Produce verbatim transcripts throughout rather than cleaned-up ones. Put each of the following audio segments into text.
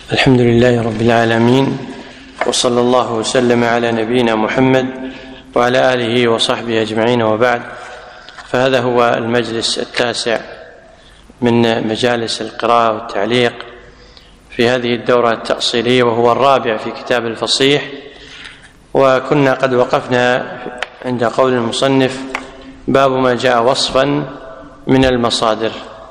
الحمد لله رب العالمين، وصلى الله وسلم على نبينا محمد وعلى آله وصحبه أجمعين، وبعد. فهذا هو المجلس التاسع من مجالس القراءة والتعليق في هذه الدورة التأصيلية، وهو الرابع في كتاب الفصيح. وكنا قد وقفنا عند قول المصنف: باب ما جاء وصفا من المصادر.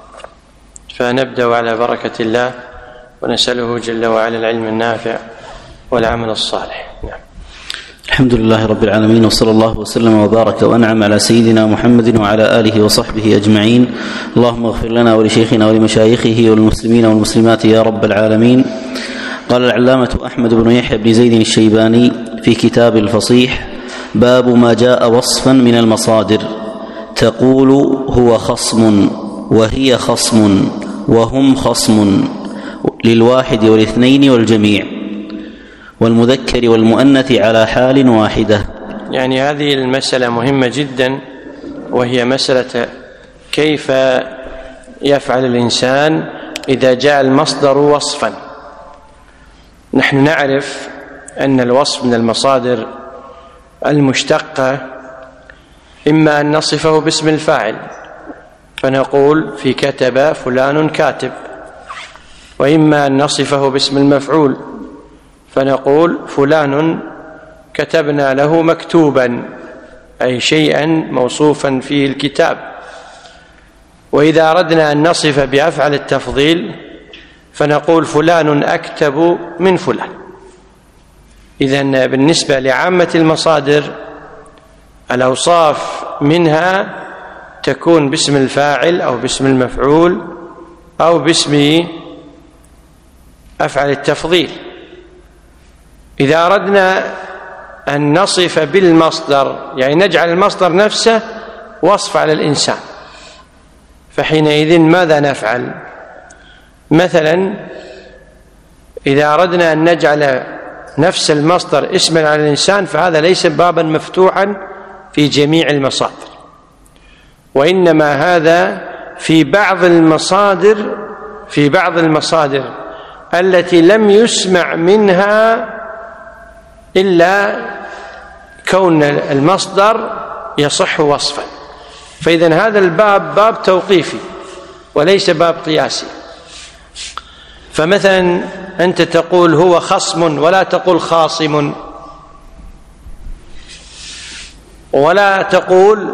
فنبدأ على بركة الله، ونسأله جل وعلا العلم النافع والعمل الصالح. نعم. الحمد لله رب العالمين، وصلى الله وسلم وبارك وأنعم على سيدنا محمد وعلى آله وصحبه أجمعين. اللهم اغفر لنا ولشيخنا ولمشايخه والمسلمين والمسلمات يا رب العالمين. قال العلامة أحمد بن يحيى بن زيد الشيباني في كتاب الفصيح: باب ما جاء وصفا من المصادر. تقول هو خصم، وهي خصم، وهم خصم، للواحد والاثنين والجميع، والمذكر والمؤنث على حال واحدة. يعني هذه المسألة مهمة جدا، وهي مسألة كيف يفعل الإنسان إذا جاء المصدر وصفا. نحن نعرف أن الوصف من المصادر المشتقة إما أن نصفه باسم الفاعل فنقول في كتب فلان كاتب، وإما أن نصفه باسم المفعول فنقول فلان كتبنا له مكتوبا، أي شيئا موصوفا فيه الكتاب. وإذا أردنا أن نصف بأفعل التفضيل فنقول فلان أكتب من فلان. إذن بالنسبة لعامة المصادر الأوصاف منها تكون باسم الفاعل أو باسم المفعول أو باسم أفعل التفضيل. إذا أردنا أن نصف بالمصدر، يعني نجعل المصدر نفسه وصف على الإنسان، فحينئذ ماذا نفعل؟ مثلا إذا أردنا أن نجعل نفس المصدر اسما على الإنسان فهذا ليس بابا مفتوحا في جميع المصادر، وإنما هذا في بعض المصادر في بعض المصادر التي لم يسمع منها إلا كون المصدر يصح وصفا. فإذن هذا الباب باب توقيفي وليس باب قياسي. فمثلا أنت تقول هو خصم، ولا تقول خاصم، ولا تقول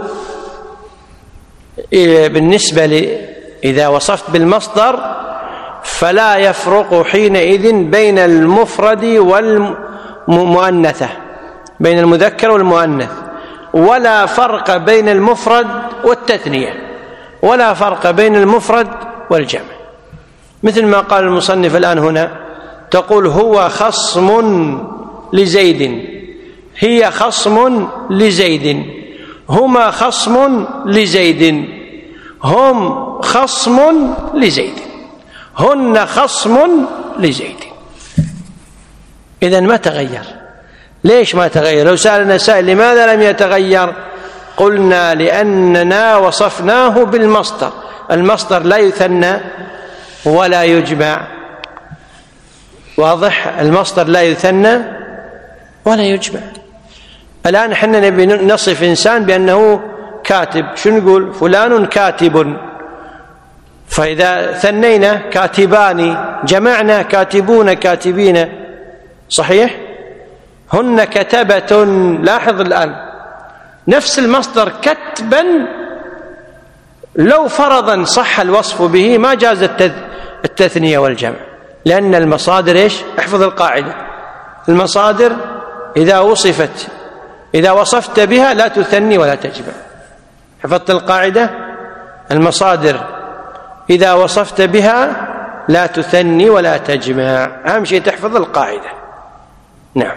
بالنسبة ل إذا وصفت بالمصدر فلا يفرق حينئذ بين المفرد والمؤنثة، بين المذكر والمؤنث، ولا فرق بين المفرد والتثنية، ولا فرق بين المفرد والجمع، مثل ما قال المصنف الآن هنا: تقول هو خصم لزيد، هي خصم لزيد، هما خصم لزيد، هم خصم لزيد، هن خصم لزيد. إذن ما تغير. ليش ما تغير؟ لو سألنا سائل لماذا لم يتغير؟ قلنا لأننا وصفناه بالمصدر. المصدر لا يثنى ولا يجمع، واضح؟ المصدر لا يثنى ولا يجمع. الآن حنا نبي نصف إنسان بأنه كاتب، شو نقول؟ فلان كاتب. فإذا ثنينا كاتبان، جمعنا كاتبون كاتبين، صحيح؟ هن كتبة. لاحظ الآن نفس المصدر كتبا لو فرضا صح الوصف به ما جاز التثنية والجمع، لأن المصادر إيش؟ احفظ القاعدة: المصادر إذا وصفت إذا وصفت بها لا تثني ولا تجمع. حفظت القاعدة؟ المصادر إذا وصفت بها لا تثني ولا تجمع. أهم شيء تحفظ القاعدة. نعم.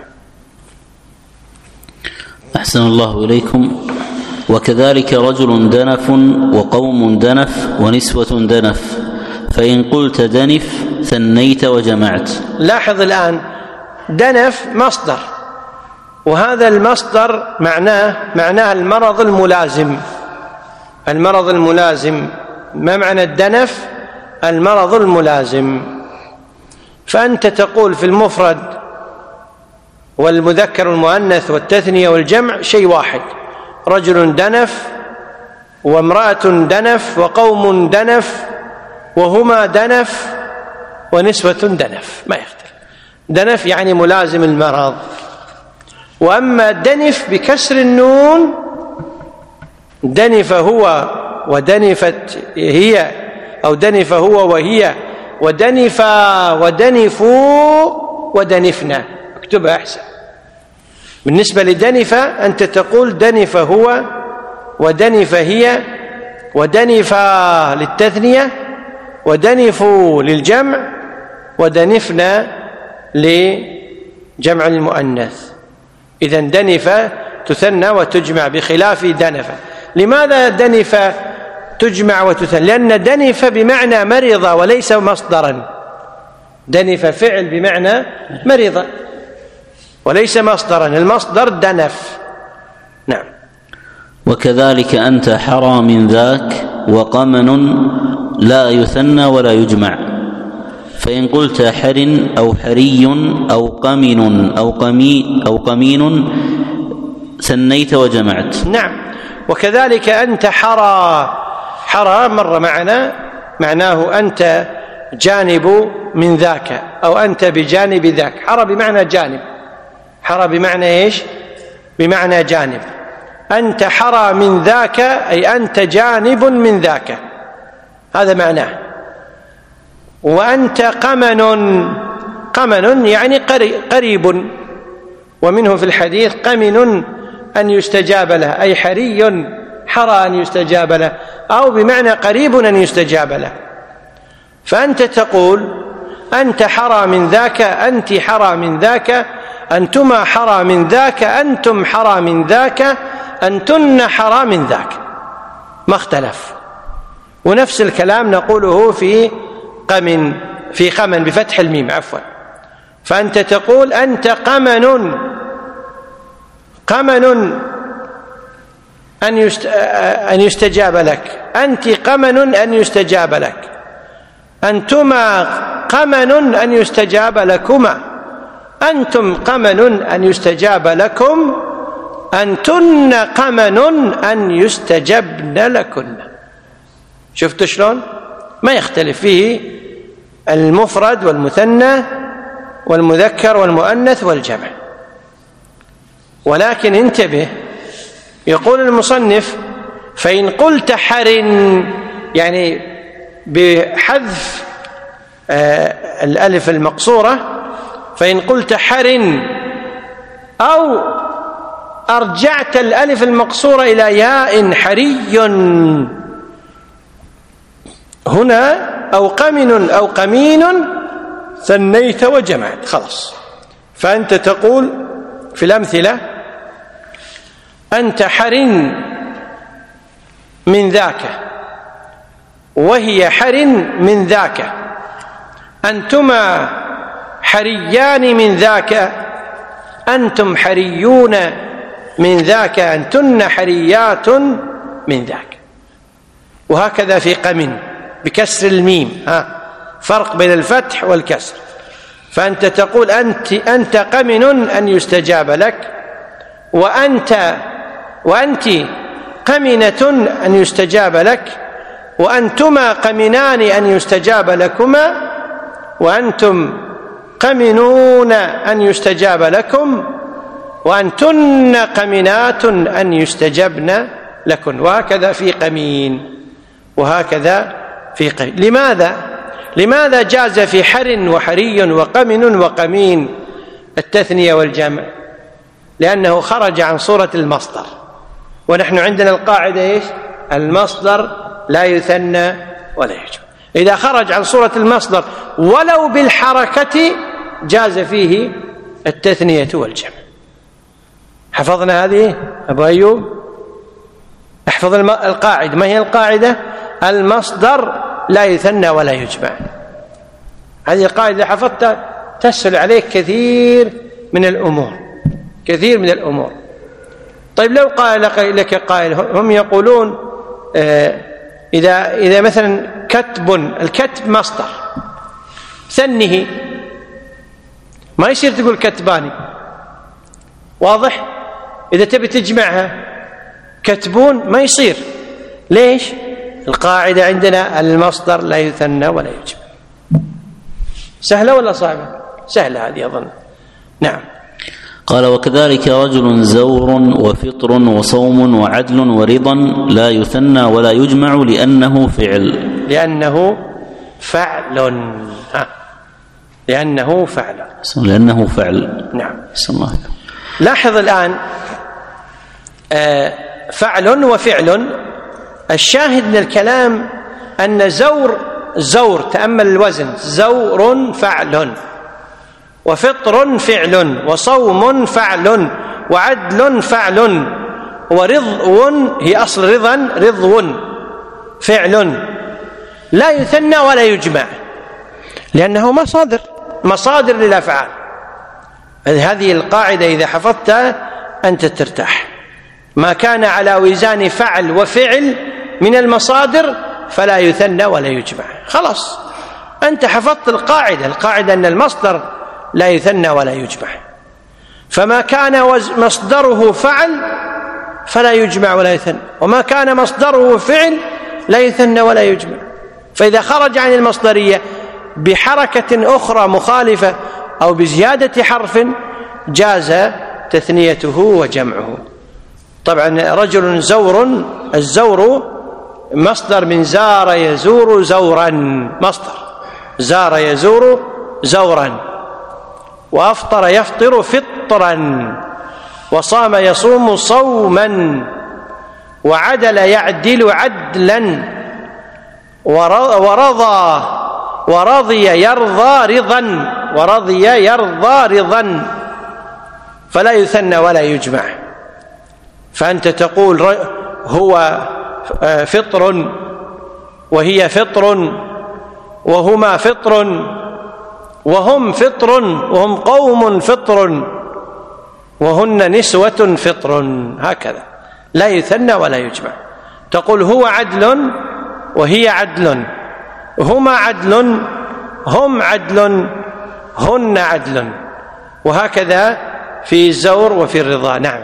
أحسن الله إليكم. وكذلك رجل دنف، وقوم دنف، ونسوة دنف، فإن قلت دنف ثنيت وجمعت. لاحظ الآن دنف مصدر، وهذا المصدر معناه معناه المرض الملازم. المرض الملازم ما معنى الدنف؟ المرض الملازم. فأنت تقول في المفرد والمذكر والمؤنث والتثنية والجمع شيء واحد: رجل دنف، وامرأة دنف، وقوم دنف، وهما دنف، ونسوة دنف، ما يختلف. دنف يعني ملازم المرض. وأما دنف بكسر النون، دنف هو ودنفت هي، أو دنف هو وهي، ودنفا ودنفوا ودنفنا. اكتبها أحسن. بالنسبة لدنف أنت تقول دنف هو ودنف هي ودنفا للتثنية ودنفوا للجمع ودنفنا لجمع المؤنث. إذن دنف تثنى وتجمع بخلاف دنف. لماذا دنف تجمع وتثنى؟ لأن دنف بمعنى مرض وليس مصدرا. دنف فعل بمعنى مرض وليس مصدرا، المصدر دنف. نعم. وكذلك أنت حرى من ذاك وقمن لا يثنى ولا يجمع، فإن قلت حر أو حري أو قمن أو قمي أو قمين ثنيت وجمعت. نعم. وكذلك أنت حرى. حرى مر معنا معناه أنت جانب من ذاك، أو أنت بجانب ذاك. حرى بمعنى جانب. حرى بمعنى إيش؟ بمعنى جانب. أنت حرى من ذاك أي أنت جانب من ذاك، هذا معناه. وأنت قمن. قمن يعني قريب، ومنه في الحديث قمن أن يستجاب له، أي حري حرى أن يستجاب له، أو بمعنى قريب أن يستجاب له. فأنت تقول أنت حرى من ذاك، أنت حرى من ذاك، أنتما حرى من ذاك، أنتم حرى من ذاك، أنتن حرى من ذاك، ما اختلف. ونفس الكلام نقوله في قمن، في قمن بفتح الميم عفوا. فأنت تقول أنت قمن. قمن أن يستجاب لك، أنت قمن أن يستجاب لك، أنتما قمن أن يستجاب لكما، أنتم قمن أن يستجاب لكم، أنتن قمن أن يستجبن لكن. شفتوا شلون؟ ما يختلف فيه المفرد والمثنى والمذكر والمؤنث والجمع. ولكن انتبه، يقول المصنف: فإن قلت حر، يعني بحذف آه الألف المقصورة، فإن قلت حر أو أرجعت الألف المقصورة إلى ياء حري هنا، أو قمن أو قمين، ثنيت وجمعت، خلاص. فأنت تقول في الأمثلة: أنت حر من ذاك، وهي حر من ذاك، أنتما حريان من ذاك، أنتم حريون من ذاك، أنتن حريات من ذاك. وهكذا في قمن بكسر الميم، ها فرق بين الفتح والكسر. فأنت تقول أنت أنت قمن أن يستجاب لك، وأنت وأنت قمنة أن يستجاب لك، وأنتما قمنان أن يستجاب لكما، وأنتم قمنون أن يستجاب لكم، وأنتن قمنات أن يستجبن لكن. وهكذا في قمين، وهكذا في قمين. لماذا؟ لماذا جاز في حر وحري وقمن وقمين التثنية والجمع؟ لأنه خرج عن صورة المصدر، ونحن عندنا القاعدة إيش؟ المصدر لا يثنى ولا يجمع. إذا خرج عن صورة المصدر ولو بالحركة جاز فيه التثنية والجمع. حفظنا هذه أبو أيوب؟ احفظ القاعدة. ما هي القاعدة؟ المصدر لا يثنى ولا يجمع. هذه القاعدة حفظتها تسهل عليك كثير من الأمور، كثير من الأمور. طيب لو قال لك قائل، هم يقولون إذا إذا مثلا كتب، الكتب مصدر، ثنه ما يصير تقول كتباني. واضح؟ إذا تبي تجمعها كتبون ما يصير. ليش؟ القاعدة عندنا المصدر لا يثنى ولا يجمع. سهلة ولا صعبة؟ سهلة هذه أظن. نعم. قال: وكذلك رجل زور وفطر وصوم وعدل ورضا لا يثنى ولا يجمع لأنه فعل. لأنه فعل. ها. لأنه فعل. لأنه فعل. نعم. بسم الله. لاحظ الآن آه فعل وفعل. الشاهد من الكلام أن زور زور تأمل الوزن، زور فعل، وفطر فعل، وصوم فعل، وعدل فعل، ورضو هي أصل رضا رضو فعل، لا يثنى ولا يجمع لأنه مصادر مصادر للأفعال. هذه القاعدة إذا حفظتها أنت ترتاح. ما كان على وزان فعل وفعل من المصادر فلا يثنى ولا يجمع. خلاص أنت حفظت القاعدة. القاعدة أن المصدر لا يثنى ولا يجمع. فما كان مصدره فعل فلا يجمع ولا يثنى، وما كان مصدره فعل لا يثنى ولا يجمع. فإذا خرج عن المصدرية بحركة أخرى مخالفة أو بزيادة حرف جاز تثنيته وجمعه. طبعا رجل زور، الزور مصدر من زار يزور زورا، مصدر زار يزور زورا، وأفطر يفطر فطرا، وصام يصوم صوما، وعدل يعدل عدلا، ورضى ورضي يرضى رضا، ورضي يرضى رضا، فلا يثنى ولا يجمع. فأنت تقول هو فطر وهي فطر وهما فطر وهم فطر وهم قوم فطر وهن نسوة فطر، هكذا لا يثنى ولا يجمع. تقول هو عدل وهي عدل، هما عدل هم عدل هن عدل، وهكذا في الزور وفي الرضا. نعم.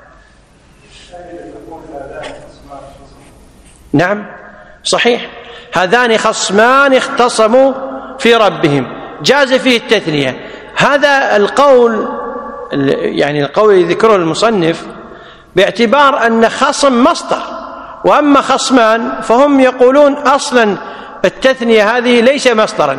نعم صحيح، هذان خصمان اختصموا في ربهم، جاز فيه التثنية. هذا القول يعني القول يذكره المصنف باعتبار أن خصم مصدر، وأما خصمان فهم يقولون أصلا التثنية هذه ليس مصدرا،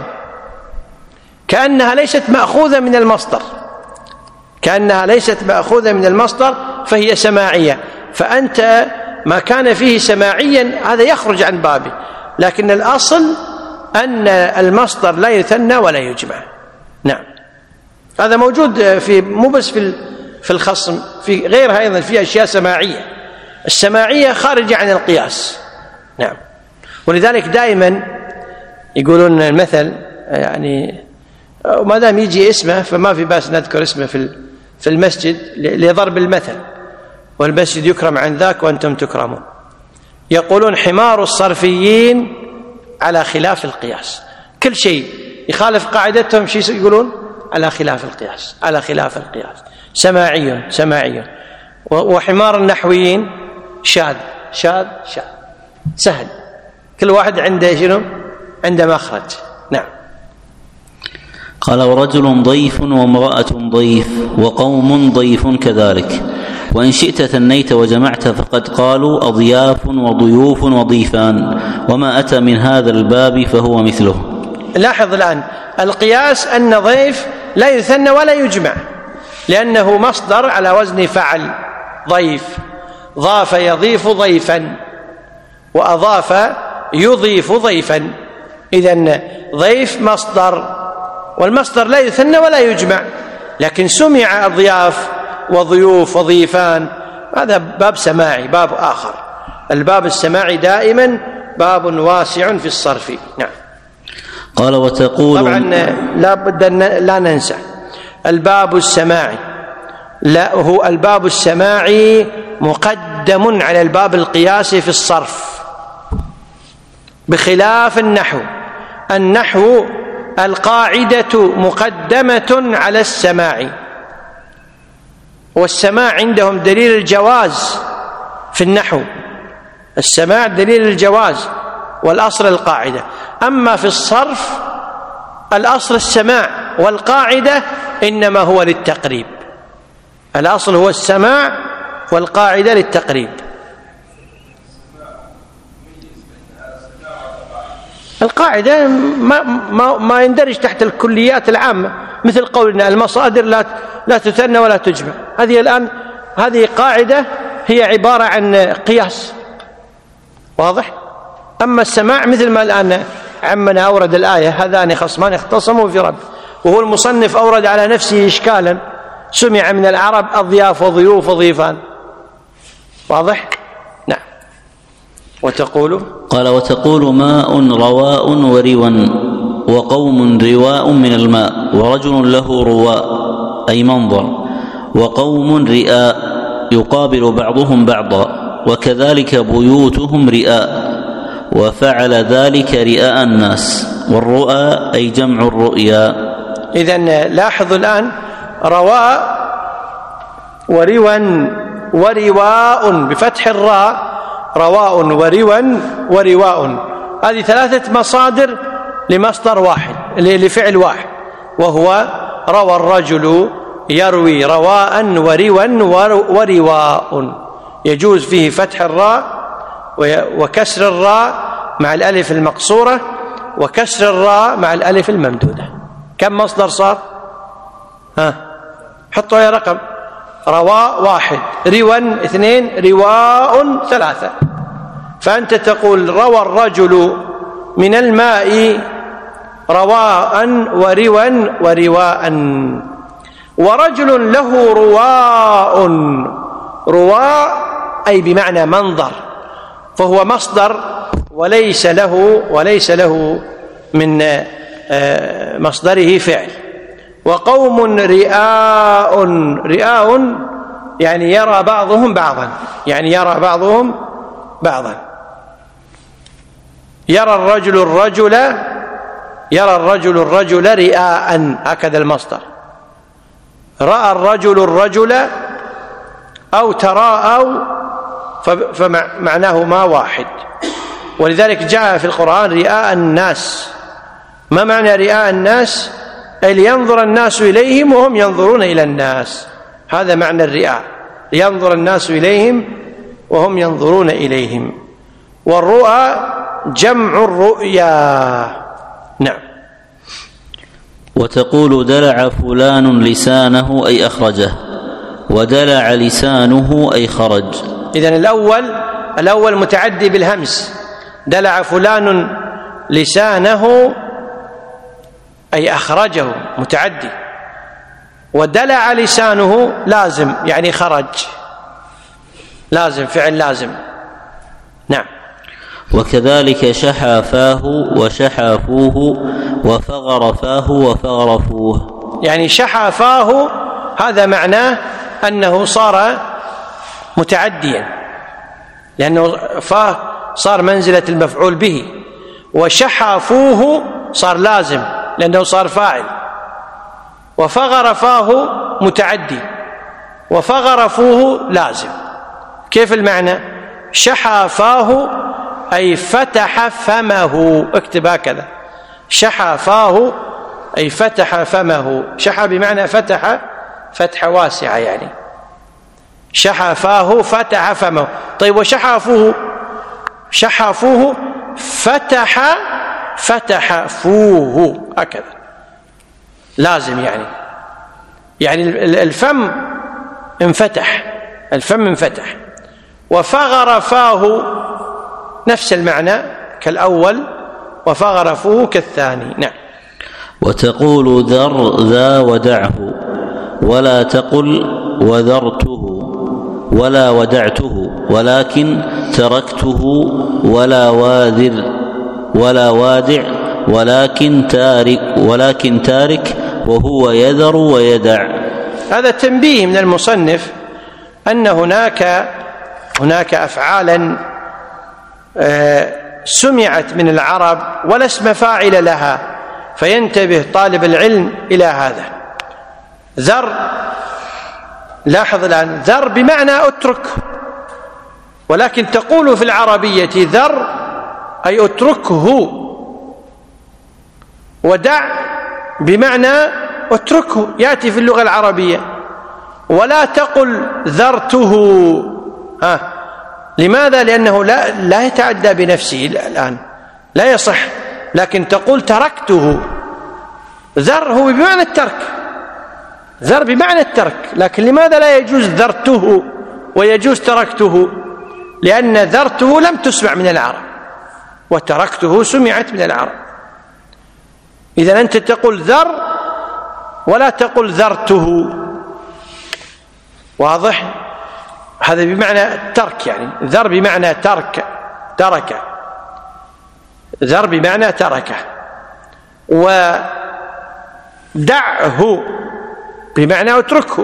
كأنها ليست مأخوذة من المصدر، كأنها ليست مأخوذة من المصدر فهي سماعية. فأنت ما كان فيه سماعيا هذا يخرج عن بابه، لكن الأصل أن المصدر لا يثنى ولا يجمع. نعم، هذا موجود في مو بس في في الخصم، في غيرها أيضا في أشياء سماعية. السماعية خارجة عن القياس. نعم، ولذلك دائما يقولون المثل يعني ما دام يجي اسمه فما في باس نذكر اسمه في في المسجد لضرب المثل، والمسجد يكرم عن ذاك وأنتم تكرمون. يقولون حمار الصرفيين على خلاف القياس، كل شيء يخالف قاعدتهم شيء يقولون على خلاف القياس، على خلاف القياس، سماعي سماعي. وحمار النحويين شاذ شاذ شاذ، سهل، كل واحد عنده شنو؟ عنده مخرج. نعم. قال: ورجل ضيف وامرأة ضيف وقوم ضيف كذلك، وإن شئت ثنيت وجمعت فقد قالوا أضياف وضيوف وضيفان، وما أتى من هذا الباب فهو مثله. لاحظ الآن القياس أن ضيف لا يثنى ولا يجمع لأنه مصدر على وزن فعل، ضيف، ضاف يضيف ضيفا، وأضاف يضيف ضيفا. إذن ضيف مصدر، والمصدر لا يثنى ولا يجمع، لكن سمع أضياف وضيوف وضيفان، هذا باب سماعي، باب آخر. الباب السماعي دائما باب واسع في الصرف. نعم. قال: وتقول طبعا لا بد أن لا ننسى الباب السماعي، لا هو الباب السماعي مقدم على الباب القياسي في الصرف، بخلاف النحو. النحو القاعدة مقدمة على السماع، والسماع عندهم دليل الجواز في النحو، السماع دليل الجواز والأصل القاعدة. أما في الصرف الأصل السماع، والقاعدة إنما هو للتقريب، الأصل هو السماع والقاعدة للتقريب. القاعدة ما, ما, ما يندرج تحت الكليات العامة، مثل قولنا المصادر لا لا تثنى ولا تجمع، هذه الآن هذه قاعدة هي عبارة عن قياس، واضح؟ أما السماع مثل ما الآن عمنا أورد الآية هذان خصمان اختصموا في رب، وهو المصنف أورد على نفسه إشكالا، سمع من العرب أضياف وضيوف وضيفان، واضح؟ نعم. وتقول قال وتقول ماء رواء وروا، وقوم رواء من الماء، ورجل له رواء أي منظر، وقوم رئاء يقابل بعضهم بعضا، وكذلك بيوتهم رئاء، وفعل ذلك رئاء الناس، والرؤى أي جمع الرؤيا. إذن لاحظوا الآن رواء وروا ورواء بفتح الراء، رواء وروا ورواء، هذه ثلاثة مصادر لمصدر واحد لفعل واحد، وهو روى الرجل يروي رواء وروا ورواء، يجوز فيه فتح الراء وكسر الراء مع الألف المقصورة، وكسر الراء مع الألف الممدودة. كم مصدر صار؟ ها حطوا يا رقم. رواء واحد، روا اثنين، رواء ثلاثة. فأنت تقول روى الرجل من الماء رواء وروا ورواء، ورجل له رواء، رواء أي بمعنى منظر، فهو مصدر وليس له وليس له من مصدره فعل. وقوم رئاء، رئاء يعني يرى بعضهم بعضا، يعني يرى بعضهم بعضا. يرى الرجل الرجل، يرى الرجل الرجل رئاء، هكذا المصدر. رأى الرجل الرجل أو تراءوا، فمعناهما واحد. ولذلك جاء في القرآن رئاء الناس. ما معنى رئاء الناس؟ أي لينظر الناس إليهم وهم ينظرون إلى الناس، هذا معنى الرئاء، لينظر الناس إليهم وهم ينظرون إليهم. والرؤى جمع الرؤيا. نعم. وتقول دلع فلان لسانه أي أخرجه، ودلع لسانه أي خرج. إذن الأول الأول متعدي بالهمس، دلع فلان لسانه أي أخرجه متعدي، ودلع لسانه لازم يعني خرج، لازم فعل لازم. نعم. وكذلك شحى فاه وشحى فوه، وفغر فاه وفغر فوه. يعني شحى فاه هذا معناه أنه صار متعديا، لأنه فاه صار منزلة المفعول به، وشحى فوه صار لازم لأنه صار فاعل، وفغر فاه متعدي، وفغر فوه لازم. كيف المعنى؟ شحى فاه أي فتح فمه، اكتب هكذا، شحى فاه أي فتح فمه. شحى بمعنى فتح فتحة واسعة، يعني شحى فاه فتح فمه. طيب وشحى فوه؟ شحى فوه فتح فتح فوه، هكذا لازم، يعني يعني الفم انفتح، الفم انفتح. وفغر فاه نفس المعنى كالأول، وفغر فوه كالثاني. نعم. وتقول ذر ذا ودعه، ولا تقل وذرته ولا ودعته، ولكن تركته ولا واذر ولا وادع، ولكن تارك ولكن تارك وهو يذر ويدع. هذا تنبيه من المصنف أن هناك هناك أفعالا سمعت من العرب ولا اسم فاعل لها، فينتبه طالب العلم إلى هذا. ذر، لاحظ الآن، ذر بمعنى اترك، ولكن تقول في العربية ذر أي اتركه، ودع بمعنى اتركه، يأتي في اللغة العربية. ولا تقل ذرته. ها، لماذا؟ لأنه لا, لا يتعدى بنفسه الآن، لا يصح. لكن تقول تركته. ذر هو بمعنى الترك، ذر بمعنى الترك، لكن لماذا لا يجوز ذرته ويجوز تركته؟ لأن ذرته لم تسمع من العرب، وتركته سمعت من العرب. إذن أنت تقول ذر ولا تقول ذرته. واضح؟ هذا بمعنى الترك، يعني ذر بمعنى ترك، ترك، ذر بمعنى تركه. ودعه بمعنى اتركه.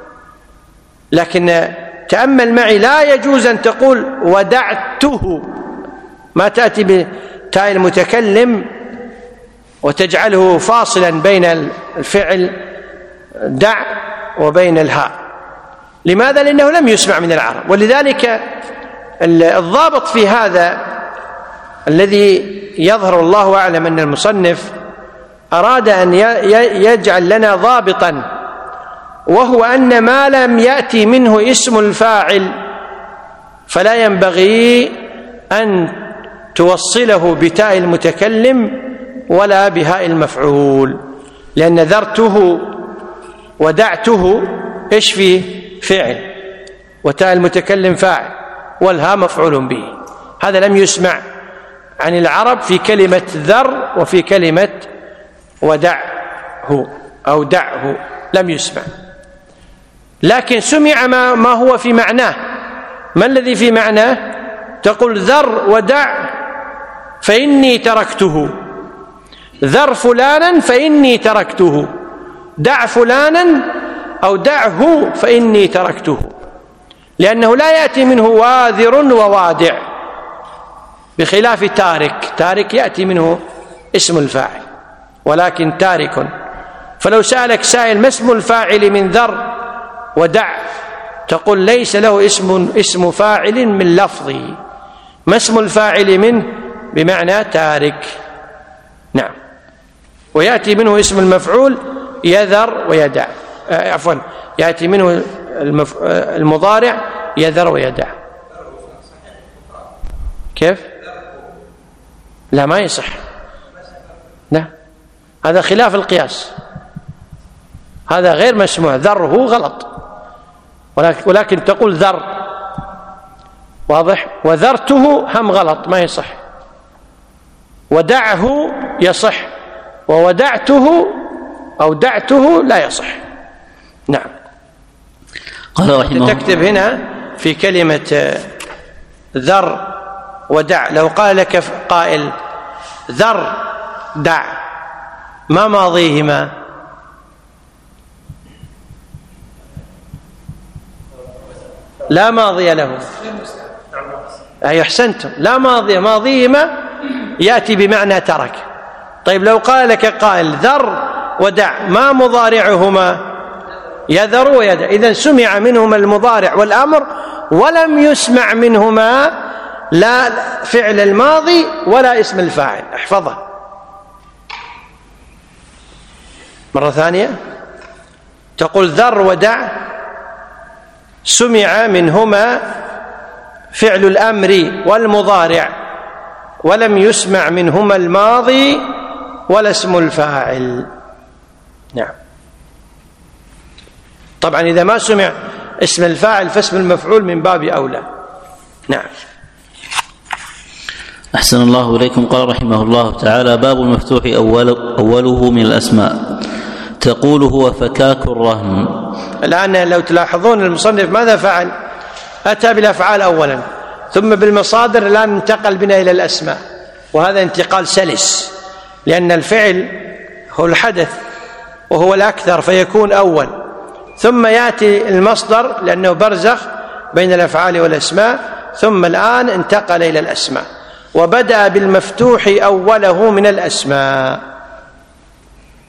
لكن تأمل معي، لا يجوز أن تقول ودعته، ما تأتي بتاء المتكلم وتجعله فاصلا بين الفعل دع وبين الهاء. لماذا؟ لأنه لم يسمع من العرب. ولذلك الضابط في هذا الذي يظهر الله أعلم أن المصنف أراد أن يجعل لنا ضابطا، وهو أن ما لم يأتي منه اسم الفاعل فلا ينبغي أن توصله بتاء المتكلم ولا بهاء المفعول، لأن ذرته ودعته إيش فيه؟ فعل، وتاء المتكلم فاعل، والهاء مفعول به. هذا لم يسمع عن العرب في كلمة ذر وفي كلمة ودعه أو دعه، لم يسمع. لكن سمع ما, ما هو في معناه. ما الذي في معناه؟ تقول ذر ودع فإني تركته، ذر فلانا فإني تركته، دع فلانا أو دعه فإني تركته، لأنه لا يأتي منه واذر ووادع، بخلاف تارك. تارك يأتي منه اسم الفاعل، ولكن تارك. فلو سألك سائل ما اسم الفاعل من ذر ودع، تقول ليس له اسم اسم فاعل من لفظه. ما اسم الفاعل منه؟ بمعنى تارك. نعم. ويأتي منه اسم المفعول يذر ويدع، عفوا يأتي منه المف... المضارع يذر ويدع. كيف؟ لا، ما يصح. لا، هذا خلاف القياس، هذا غير مسموع. ذره غلط، ولكن, ولكن تقول ذر. واضح؟ وذرته هم غلط، ما يصح. ودعه يصح، وودعته أو دعته لا يصح. نعم. قال رحمه تكتب هنا في كلمة ذر ودع، لو قال لك قائل ذر دع، ما ماضيهما؟ لا ماضي له. أي أحسنتم، لا ماضي. ماضيهما يأتي بمعنى ترك. طيب لو قال لك قائل ذر ودع، ما مضارعهما؟ يذر ويدع. إذن سمع منهما المضارع والأمر، ولم يسمع منهما لا فعل الماضي ولا اسم الفاعل. احفظها مرة ثانية. تقول ذر ودع سمع منهما فعل الأمر والمضارع، ولم يسمع منهما الماضي ولا اسم الفاعل. نعم. طبعا إذا ما سمع اسم الفاعل فاسم المفعول من باب أولى. نعم. أحسن الله إليكم. قال رحمه الله تعالى: باب المفتوح أول أوله من الأسماء. تقول هو فكاك الرهن. الآن لو تلاحظون المصنف ماذا فعل؟ أتى بالأفعال أولا، ثم بالمصادر، الآن انتقل بنا إلى الأسماء، وهذا انتقال سلس، لأن الفعل هو الحدث وهو الأكثر فيكون أول، ثم يأتي المصدر لأنه برزخ بين الأفعال والأسماء، ثم الآن انتقل إلى الأسماء، وبدأ بالمفتوح أوله من الأسماء.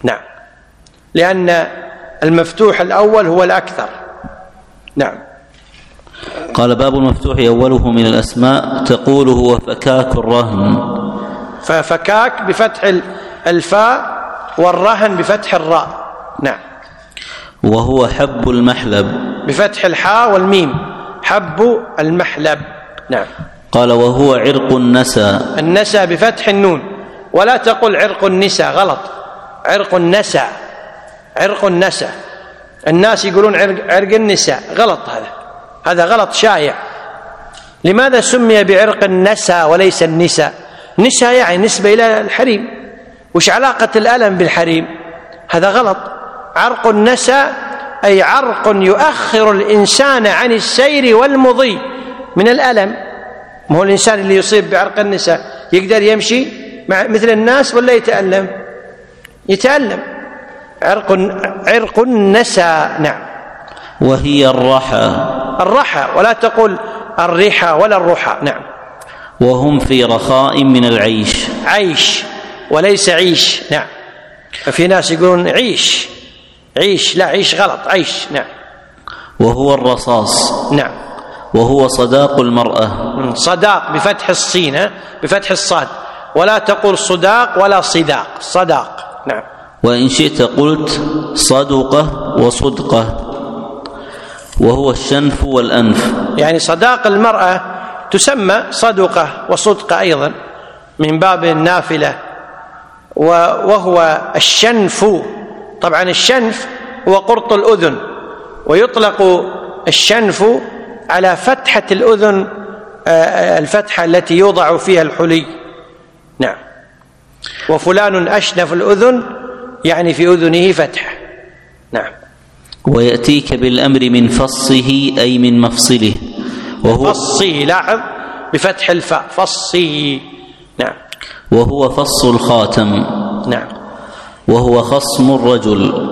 نعم، لأن المفتوح الأول هو الأكثر. نعم. قال: باب المفتوح أوله من الأسماء تقول هو فكاك الرهن. ففكاك بفتح الفاء والرهن بفتح الراء. نعم. وهو حب المحلب بفتح الحاء والميم، حب المحلب. نعم. قال: وهو عرق النسى. النسى بفتح النون، ولا تقل عرق النساء، غلط، عرق النسى، عرق النسى. الناس يقولون عرق, عرق النساء، غلط، هذا هذا غلط شائع. لماذا سمي بعرق النسى وليس النساء؟ نساء يعني نسبة إلى الحريم، وش علاقة الألم بالحريم؟ هذا غلط. عرق النسى أي عرق يؤخر الإنسان عن السير والمضي من الألم. ما هو الإنسان اللي يصيب بعرق النساء يقدر يمشي مع مثل الناس ولا يتألم؟ يتألم. عرق عرق النسى. نعم. وهي الرحى. الرحى، ولا تقول الرحى ولا الرحى. نعم. وهم في رخاء من العيش. عيش وليس عيش. نعم. ففي ناس يقولون عيش، عيش، لا، عيش غلط، عيش. نعم. وهو الرصاص. نعم. وهو صداق المرأة. صداق بفتح الصين، بفتح الصاد، ولا تقول صداق ولا صداق، صداق. نعم. وإن شئت قلت صدقة وصدقة. وهو الشنف والأنف. يعني صداق المرأة تسمى صدقة وصدقة أيضا من باب النافلة. وهو الشنف، طبعا الشنف هو قرط الأذن، ويطلق الشنف على فتحة الأذن، الفتحة التي يوضع فيها الحلي. نعم. وفلان أشنف الأذن يعني في أذنه فتحة. نعم. ويأتيك بالأمر من فصه أي من مفصله. وهو فصه، لاحظ، بفتح الفاء، فصه. نعم. وهو فص الخاتم. نعم. وهو خصم الرجل.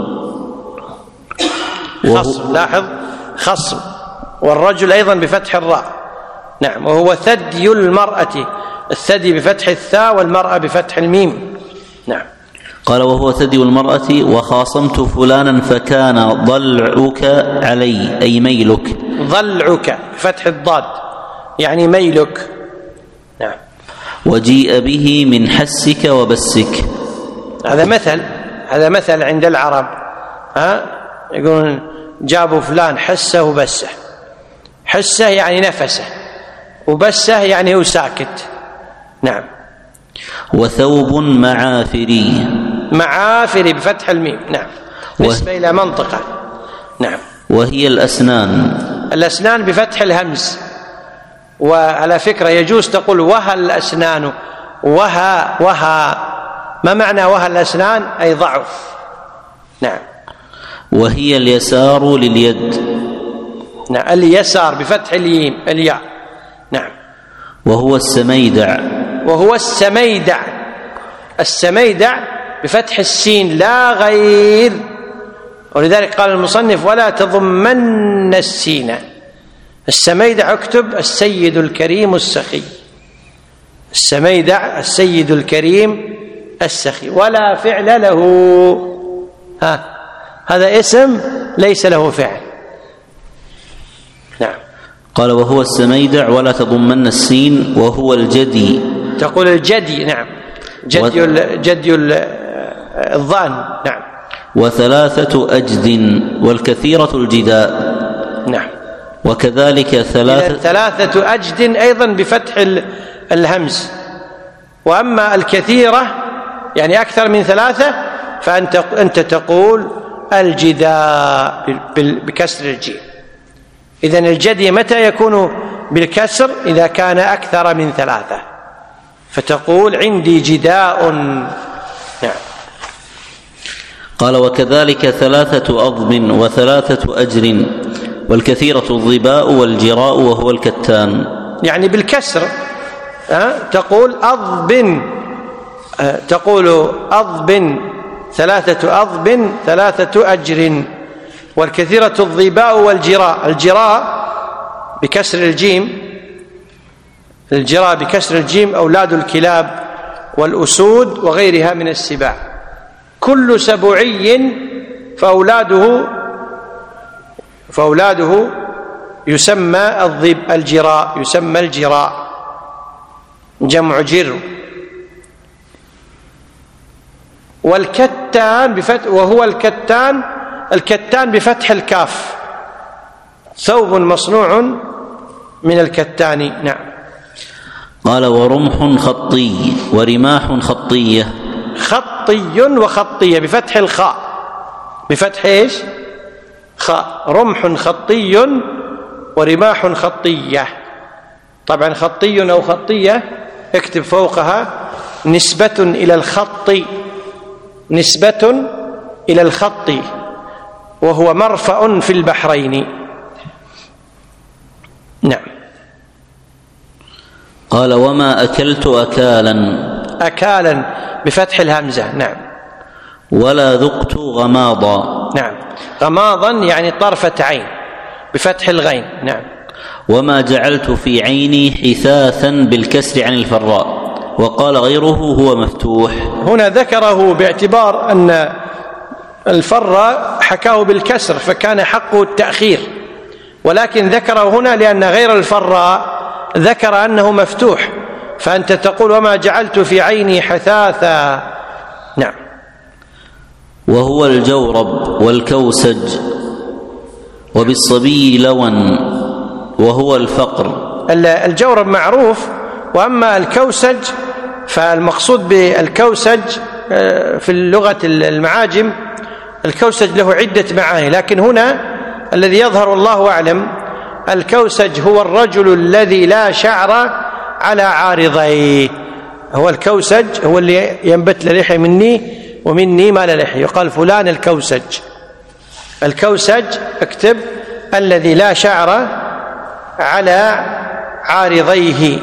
خصم، لاحظ، خصم، والرجل أيضا بفتح الراء. نعم. وهو ثدي المرأة، الثدي بفتح الثاء والمرأة بفتح الميم. نعم. قال: وهو ثدي المرأة. وخاصمت فلانا فكان ضلعك علي أي ميلك. ضلعك بفتح الضاد يعني ميلك. نعم. وجيء به من حسك وبسك. هذا مثل، هذا مثل عند العرب، ها، يقولون جابوا فلان حسه وبسه. حسه يعني نفسه، وبسه يعني هو ساكت. نعم. وثوب معافري. معافري بفتح الميم. نعم. نسبة و... إلى منطقة. نعم. وهي الأسنان. الأسنان بفتح الهمز. وعلى فكرة يجوز تقول وها الأسنان، وها وها. ما معنى وها الأسنان؟ أي ضعف. نعم. وهي اليسار لليد. نعم. اليسار بفتح اليم، الياء. نعم. وهو السميدع. وهو السميدع. السميدع بفتح السين لا غير، ولذلك قال المصنف ولا تضمن السين. السميدع اكتب السيد الكريم السخي. السميدع السيد الكريم السخي، ولا فعل له. ها، هذا اسم ليس له فعل. نعم. قال: وهو السميدع ولا تضمن السين. وهو الجدي. تقول الجدي. نعم. جدي و... جدي الظان. نعم. وثلاثة أجد والكثيرة الجداء. نعم. وكذلك ثلاثة ثلاثة أجد أيضا بفتح الهمز. وأما الكثيرة يعني أكثر من ثلاثة فأنت أنت تقول الجداء بكسر الجيم. إذن الجدي متى يكون بالكسر؟ إذا كان أكثر من ثلاثة، فتقول عندي جداء. نعم. قال: وكذلك ثلاثة أضب وثلاثة أجر والكثيرة الظباء والجراء وهو الكتان. يعني بالكسر. أه؟ تقول أضب، أه؟ تقول أضب، ثلاثة أضب، ثلاثة أجر، والكثيرة الظباء والجراء. الجراء بكسر الجيم، الجراء بكسر الجيم أولاد الكلاب والأسود وغيرها من السباع، كل سبعي فأولاده فأولاده يسمى الضب الجراء، يسمى الجراء، جمع جر. والكتان بفتح، وهو الكتان، الكتان بفتح الكاف، ثوب مصنوع من الكتان. نعم. قال ورمح خطي ورماح خطية. خطي وخطية بفتح الخاء، بفتح ايش؟ خاء. رمح خطي ورماح خطية. طبعا خطي أو خطية اكتب فوقها نسبة إلى الخط، نسبة إلى الخط، وهو مرفأ في البحرين. نعم. قال وما أكلت أكالا. أكالا بفتح الهمزة. نعم. ولا ذقت غماضا. نعم. غماضا يعني طرفة عين بفتح الغين. نعم. وما جعلت في عيني حثاثا بالكسر عن الفراء، وقال غيره هو مفتوح. هنا ذكره باعتبار أن الفراء حكاه بالكسر فكان حقه التأخير، ولكن ذكره هنا لأن غير الفراء ذكر أنه مفتوح، فأنت تقول وما جعلت في عيني حثاثا. نعم. وهو الجورب والكوسج وبالصبي لون وهو الفقر. الجورب معروف، وأما الكوسج فالمقصود بالكوسج في اللغة المعاجم الكوسج له عدة معاني، لكن هنا الذي يظهر الله أعلم الكوسج هو الرجل الذي لا شعر على عارضيه. هو الكوسج هو اللي ينبت له لحية مني ومني ما له لحية، يقال فلان الكوسج. الكوسج اكتب الذي لا شعر على عارضيه.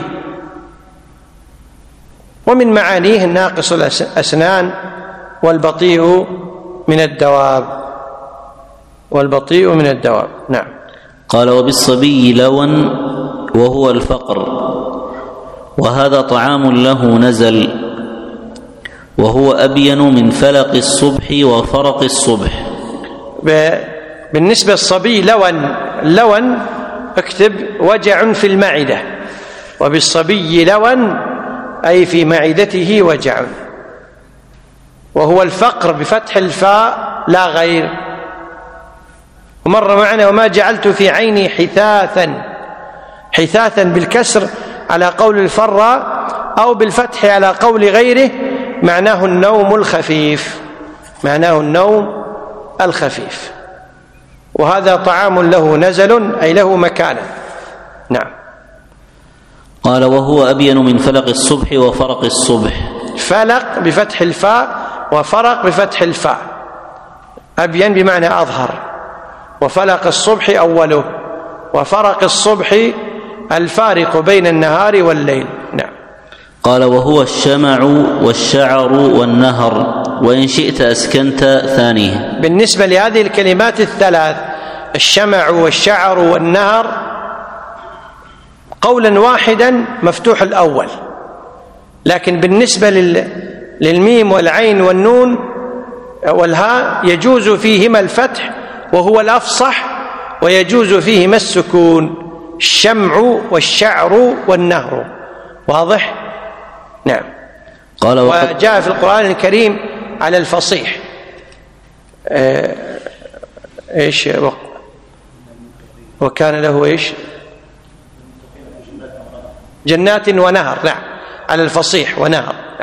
ومن معانيه الناقص الأسنان والبطيء من الدواب، والبطيء من الدواب. نعم. قال وبالصبي لون وهو الفقر، وهذا طعام له نزل، وهو أبين من فلق الصبح وفرق الصبح. بالنسبة للصبي لون، لون اكتب وجع في المعدة، وبالصبي لون أي في معدته وجع. وهو الفقر بفتح الفاء لا غير. ومر معنا وما جعلت في عيني حثاثا، حثاثا بالكسر على قول الفراء أو بالفتح على قول غيره، معناه النوم الخفيف، معناه النوم الخفيف. وهذا طعام له نزل أي له مكانا. نعم. قال وهو أبين من فلق الصبح وفرق الصبح. فلق بفتح الفاء وفرق بفتح الفاء، أبين بمعنى أظهر، وفلق الصبح أوله، وفرق الصبح الفارق بين النهار والليل. نعم. قال وهو الشمع والشعر والنهر، وإن شئت أسكنت ثانيه. بالنسبة لهذه الكلمات الثلاث الشمع والشعر والنهر قولا واحدا مفتوح الأول، لكن بالنسبة للميم والعين والنون والهاء يجوز فيهما الفتح وهو الأفصح، ويجوز فيهما السكون، الشمع والشعر والنهر. واضح؟ نعم. قال وجاء في القرآن الكريم على الفصيح آه ايش وكان له ايش جنات ونهر. نعم. على الفصيح ونهر. نعم.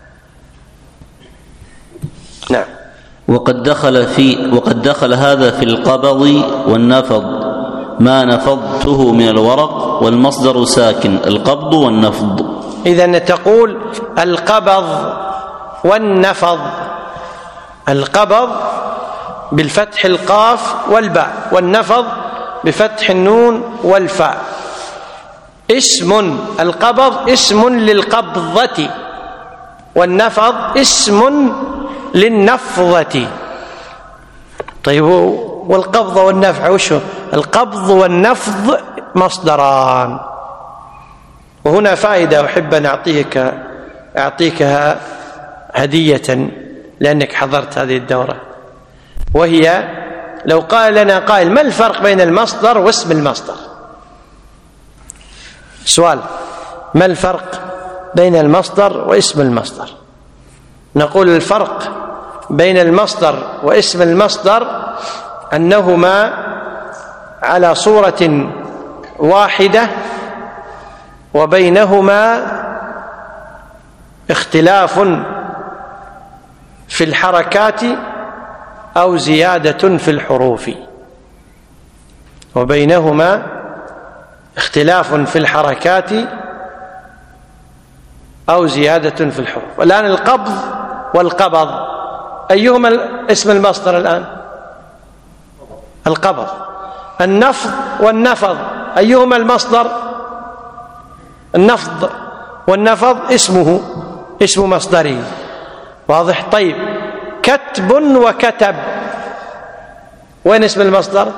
نعم. وقد دخل في وقد دخل هذا في القبض والنفض، ما نفضته من الورق، والمصدر ساكن، القبض والنفض. إذن تقول القبض والنفض، القبض بالفتح القاف والباء، والنفض بفتح النون والفاء. اسم القبض اسم للقبضة، والنفض اسم للنفضة. طيب والقبض والنفع وش هو؟ القبض والنفض مصدران. وهنا فائدة أحب أن أعطيك أعطيكها هدية لأنك حضرت هذه الدورة، وهي لو قال لنا قائل ما الفرق بين المصدر واسم المصدر؟ سؤال: ما الفرق بين المصدر واسم المصدر؟ نقول الفرق بين المصدر واسم المصدر أنهما على صورة واحدة وبينهما اختلاف في الحركات أو زيادة في الحروف، وبينهما اختلاف في الحركات أو زيادة في الحروف. الآن القبض والقبض أيهما اسم المصدر الآن؟ القبض. النفض والنفض أيهما المصدر؟ النفض والنفض اسمه اسم مصدره. واضح؟ طيب، كتب وكتب وين اسم المصدر؟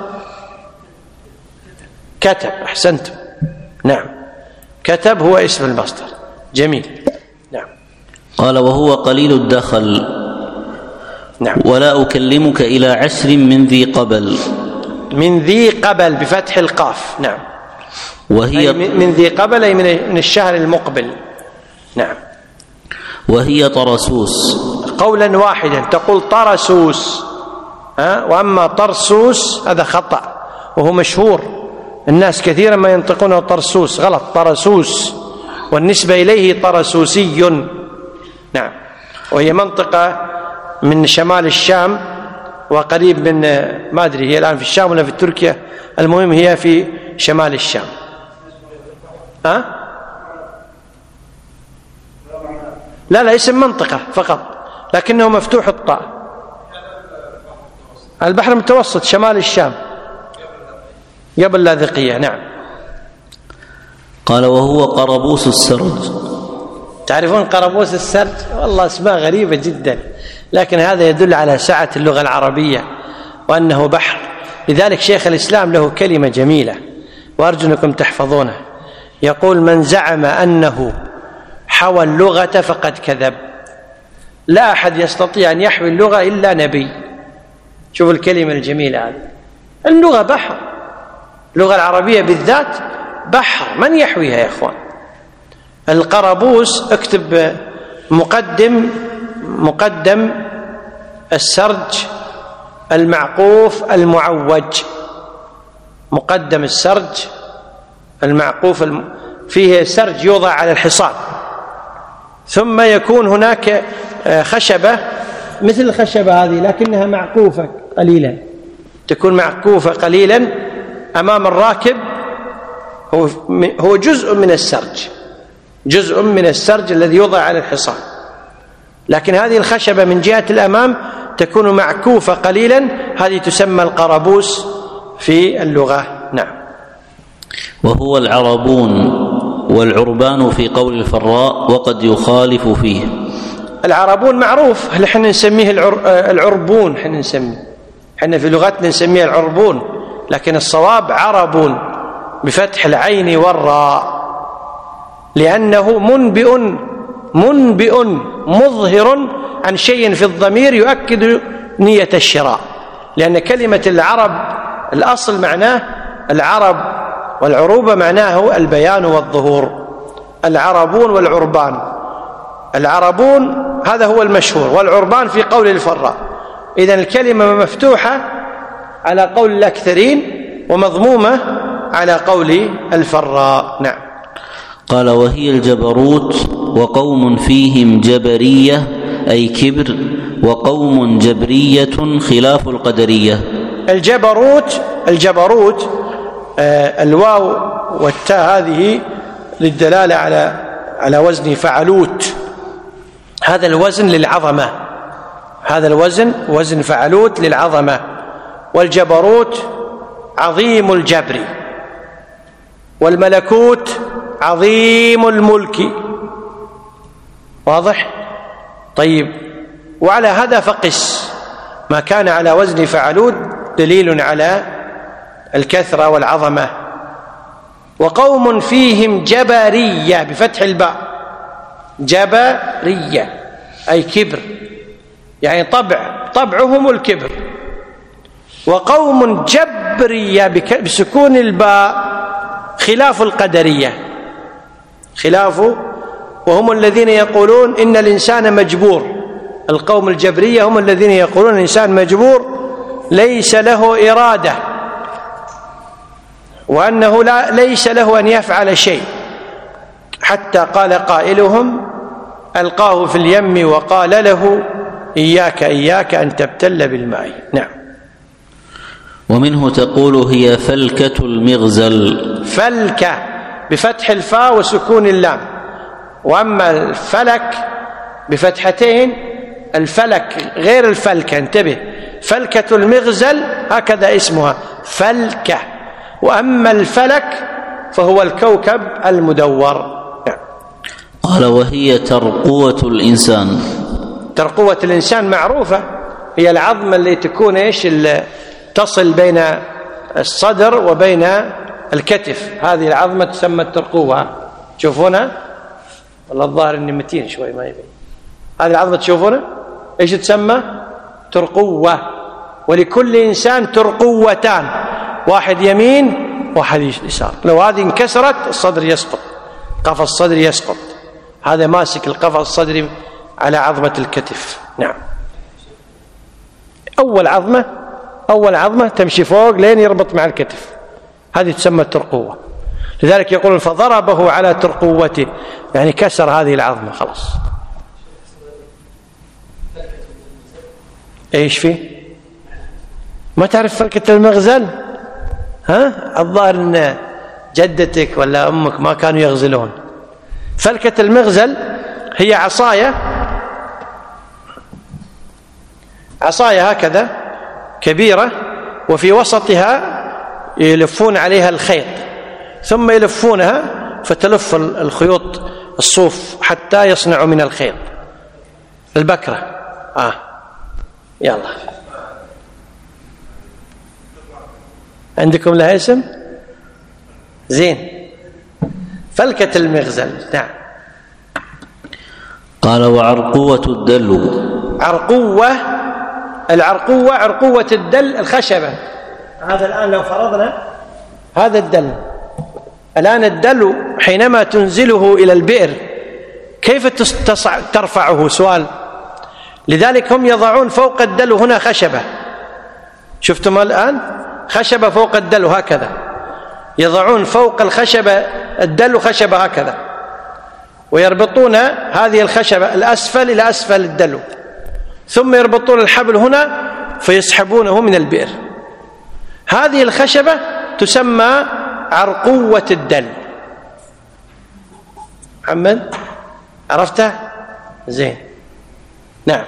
كتب. أحسنتم، نعم، كتب هو اسم المصدر. جميل، نعم. قال: وهو قليل الدخل. نعم. ولا أكلمك إلى عشر من ذي قبل. من ذي قبل بفتح القاف، نعم. وهي من ذي قبل أي من الشهر المقبل، نعم. وهي طرسوس. قولا واحدا تقول طرسوس، ها؟ وأما طرسوس هذا خطأ، وهو مشهور، الناس كثيرا ما ينطقونه طرسوس، غلط، طرسوس، والنسبة إليه طرسوسي، نعم. وهي منطقة من شمال الشام وقريب من، ما أدري هي الآن في الشام ولا في تركيا، المهم هي في شمال الشام. ها؟ لا لا، اسم منطقة فقط، لكنه مفتوح الطاء. البحر المتوسط، شمال الشام، قبل لاذقية، نعم. قال: وهو قربوس السرج. تعرفون قربوس السرج؟ والله اسماء غريبة جدا، لكن هذا يدل على سعة اللغة العربية وأنه بحر. لذلك شيخ الإسلام له كلمة جميلة وأرجو أنكم تحفظونها، يقول: من زعم أنه حوى اللغة فقد كذب. لا أحد يستطيع أن يحوي اللغة إلا نبي. شوفوا الكلمة الجميلة هذه، اللغة بحر، اللغة العربية بالذات بحر، من يحويها يا أخوان؟ القربوس، اكتب مقدم مقدم السرج المعقوف المعوج، مقدم السرج المعقوف الم... فيه سرج يوضع على الحصان، ثم يكون هناك خشبة مثل الخشبة هذه لكنها معقوفة قليلا، تكون معقوفة قليلا أمام الراكب، هو هو جزء من السرج، جزء من السرج الذي يوضع على الحصان، لكن هذه الخشبة من جهة الأمام تكون معكوفة قليلا، هذه تسمى القربوس في اللغة، نعم. وهو العربون والعربان في قول الفراء، وقد يخالف فيه. العربون معروف، احنا نسميه العر... العربون، احنا نسميه احنا في لغتنا نسميه العربون، لكن الصواب عربون بفتح العين والراء، لأنه منبئ منبئ مظهر عن شيء في الضمير يؤكد نية الشراء، لأن كلمة العرب الأصل معناه العرب، والعروبة معناه البيان والظهور. العربون والعربان، العربون هذا هو المشهور، والعربان في قول الفراء. إذن الكلمة مفتوحة على قول الأكثرين ومضمومة على قول الفراء، نعم. قال: وهي الجبروت وقوم فيهم جبرية أي كبر، وقوم جبرية خلاف القدرية. الجبروت الجبروت آه الواو والتاء هذه للدلالة على على وزن فعلوت، هذا الوزن للعظمة، هذا الوزن وزن فعلوت للعظمة. والجبروت عظيم الجبر، والملكوت عظيم الملك. واضح؟ طيب، وعلى هذا فقس، ما كان على وزن فعلوت دليل على الكثرة والعظمة. وقوم فيهم جبرية بفتح الباء، جبرية أي كبر، يعني طبع طبعهم الكبر. وقوم جبرية بسكون الباء خلاف القدرية، خلاف، وهم الذين يقولون إن الإنسان مجبور. القوم الجبرية هم الذين يقولون الإنسان مجبور ليس له إرادة، وأنه لا ليس له أن يفعل شيء، حتى قال قائلهم ألقاه في اليم وقال له إياك إياك أن تبتل بالماء. نعم. ومنه تقول هي فلكة المغزل. فلكة بفتح الفاء وسكون اللام. وأما الفلك بفتحتين، الفلك غير الفلكة، انتبه، فلكة المغزل هكذا اسمها فلكة. وأما الفلك فهو الكوكب المدور. قال وهي ترقوة الإنسان. ترقوة الإنسان معروفة، هي العظمة اللي تكون إيش اللي تصل بين الصدر وبين الكتف، هذه العظمة تسمى الترقوة. تشوفونها؟ والله الظاهر إني متين شوي ما يبين. هذه العظمة تشوفونها إيش تسمى؟ ترقوة. ولكل إنسان ترقوتان، واحد يمين واحد يسار. لو هذه انكسرت الصدر يسقط، قفص الصدر يسقط. هذا ماسك القفص الصدري على عظمة الكتف. نعم. أول عظمة أول عظمة تمشي فوق لين يربط مع الكتف، هذه تسمى الترقوة. لذلك يقول فضربه على ترقوته، يعني كسر هذه العظمة خلاص. ايش فيه؟ ما تعرف فلكة المغزل؟ ها؟ الظاهر ان جدتك ولا امك ما كانوا يغزلون. فلكة المغزل هي عصاية عصاية هكذا كبيرة، وفي وسطها يلفون عليها الخيط، ثم يلفونها فتلف الخيوط الصوف حتى يصنعوا من الخيط البكرة. آه يلا، عندكم لها اسم؟ زين، فلكة المغزل. نعم. قال وعرقوة الدلو. عرقوة، العرقوة عرقوة الدل الخشبة. هذا الآن لو فرضنا هذا الدل، الآن الدلو حينما تنزله إلى البئر كيف ترفعه؟ سؤال. لذلك هم يضعون فوق الدلو هنا خشبة، شفتم الآن خشبة فوق الدلو هكذا، يضعون فوق الخشبة الدلو خشبة هكذا، ويربطون هذه الخشبة الأسفل إلى أسفل الدلو، ثم يربطون الحبل هنا فيسحبونه من البئر. هذه الخشبة تسمى عرقوة الدل. محمد عرفتها؟ زين. نعم.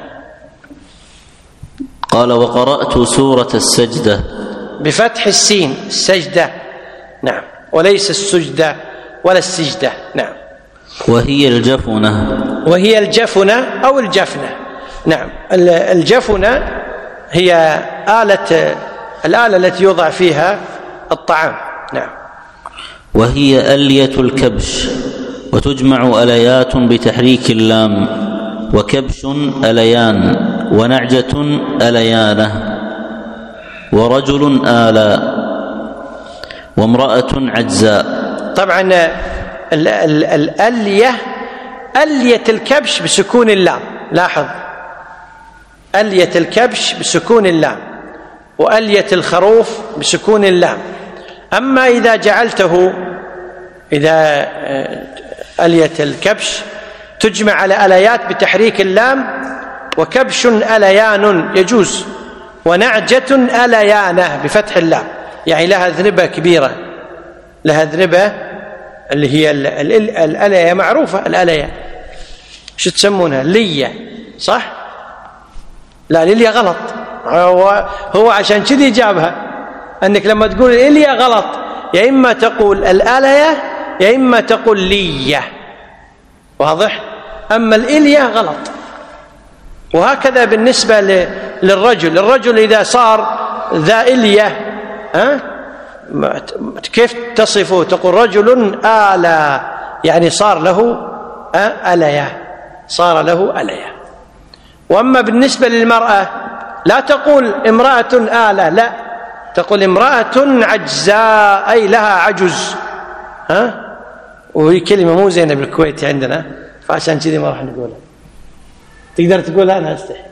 قال وقرأت سورة السجدة بفتح السين، السجدة. نعم، وليس السجدة ولا السجدة. نعم. وهي الجفنة. وهي الجفنة أو الجفنة. نعم. الجفنة هي آلة الآلة التي يوضع فيها الطعام. نعم. وهي ألية الكبش، وتجمع أليات بتحريك اللام، وكبش أليان، ونعجة أليانة، ورجل آلا، وامرأة عجزاء. طبعا الألية ألية الكبش بسكون اللام، لاحظ، ألية الكبش بسكون اللام، وألية الخروف بسكون اللام. أما إذا جعلته، إذا ألية الكبش تجمع على أليات بتحريك اللام، وكبش أليان يجوز، ونعجة أليانة بفتح اللام، يعني لها ذنبة كبيرة، لها ذنبة اللي هي الألية معروفة. الألية شو تسمونها؟ لية، صح؟ لا، لية غلط، هو, هو عشان كذي جابها، أنك لما تقول الإلية غلط، يا إما تقول الألية يا إما تقول لية، واضح؟ أما الإلية غلط. وهكذا بالنسبة للرجل، الرجل إذا صار ذا إلية، ها؟ كيف تصفه؟ تقول رجل آلا، يعني صار له ألية، صار له ألية. وأما بالنسبة للمرأة لا تقول امرأة آلة، لا، تقول امرأة عجزاء أي لها عجز. ها؟ وهي كلمة مو زينة بالكويت عندنا، فعشان كذي ما راح نقولها. تقدر تقولها؟ أنا أستحي.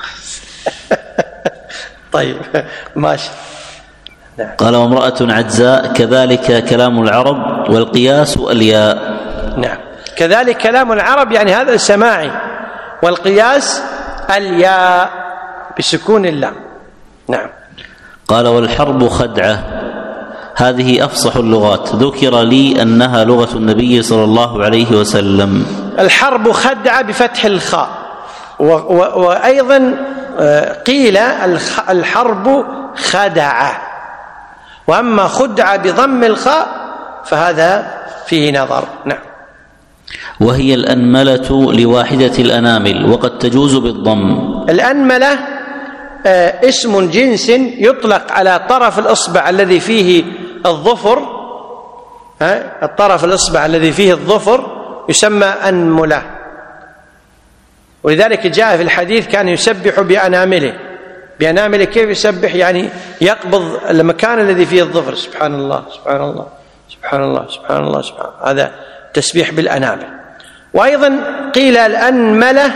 طيب ماشي. نعم. قال وامرأة عجزاء كذلك كلام العرب والقياس الياء. نعم، كذلك كلام العرب يعني هذا السماعي، والقياس الياء بسكون اللام. نعم. قال والحرب خدعة، هذه أفصح اللغات، ذكر لي أنها لغة النبي صلى الله عليه وسلم. الحرب خدعة بفتح الخاء، وأيضا قيل الحرب خدعة، وأما خدعة بضم الخاء فهذا فيه نظر. نعم. وهي الأنملة لواحدة الأنامل، وقد تجوز بالضم. الأنملة اسم جنس يطلق على طرف الإصبع الذي فيه الظفر، الطرف الإصبع الذي فيه الظفر يسمى أنملة، ولذلك جاء في الحديث كان يسبح بأنامله. بأنامله كيف يسبح؟ يعني يقبض المكان الذي فيه الظفر. سبحان الله سبحان الله سبحان الله سبحان الله سبحان الله، هذا تسبيح بالأنامل. وأيضا قيل الأنملة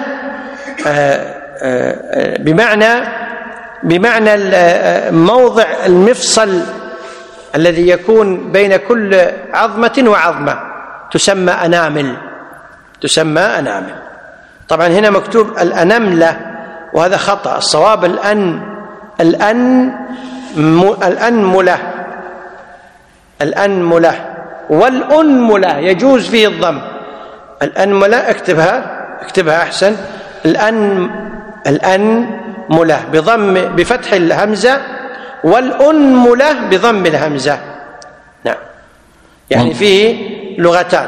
بمعنى بمعنى موضع المفصل الذي يكون بين كل عظمة وعظمة، تسمى أنامل، تسمى أنامل. طبعا هنا مكتوب الأنملة وهذا خطأ، الصواب الأن الأن الأنملة الأنملة والأنملة يجوز فيه الضم. الأنملة اكتبها اكتبها أحسن، الأن الأنملة بضم بفتح الهمزة، والأنملة بضم الهمزة. نعم، يعني فيه لغتان،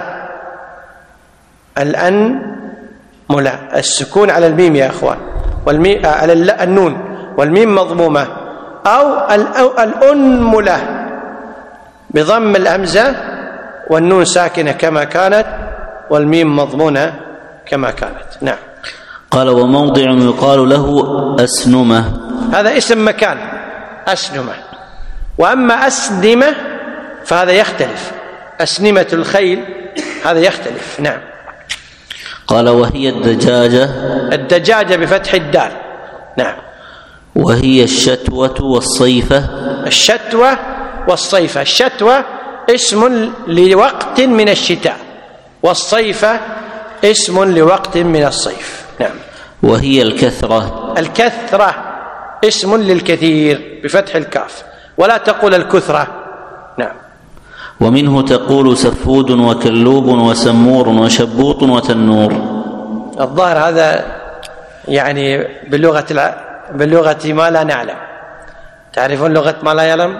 الأنملة السكون على الميم يا أخوان، والميم على النون، والميم مضمومة، أو الأنملة بضم الهمزة والنون ساكنة كما كانت والميم مضمونة كما كانت. نعم. قال وموضع يقال له أسنمة، هذا اسم مكان أسنمة. وأما أسنمة فهذا يختلف، أسنمة الخيل هذا يختلف. نعم. قال وهي الدجاجة، الدجاجة بفتح الدال. نعم. وهي الشتوة والصيفة، الشتوة والصيفة، الشتوة اسم لوقت من الشتاء، والصيفة اسم لوقت من الصيف. نعم. وهي الكثرة، الكثرة اسم للكثير بفتح الكاف، ولا تقول الكثرة. نعم. ومنه تقول سفود وكلوب وسمور وشبوط وتنور. الظاهر هذا يعني باللغة الع... باللغة ما لا نعلم. تعرفون لغة ما لا يعلم؟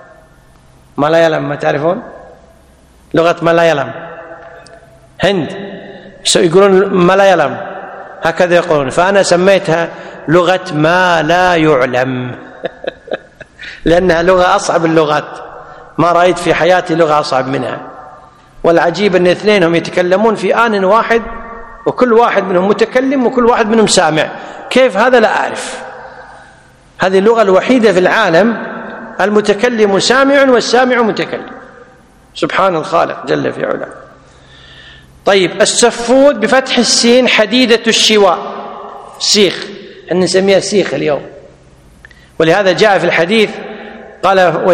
ما لا يعلم ما تعرفون؟ لغة ما لا يعلم، هند يقولون ما لا يعلم، هكذا يقولون، فأنا سميتها لغة ما لا يعلم لأنها لغة أصعب اللغات، ما رأيت في حياتي لغة أصعب منها. والعجيب أن اثنينهم يتكلمون في آن واحد، وكل واحد منهم متكلم وكل واحد منهم سامع. كيف هذا لا أعرف. هذه اللغة الوحيدة في العالم المتكلم سامع والسامع متكلم، سبحان الخالق جل في علاه. طيب، السفود بفتح السين حديدة الشواء، سيخ، أن نسميها سيخ اليوم، ولهذا جاء في الحديث قال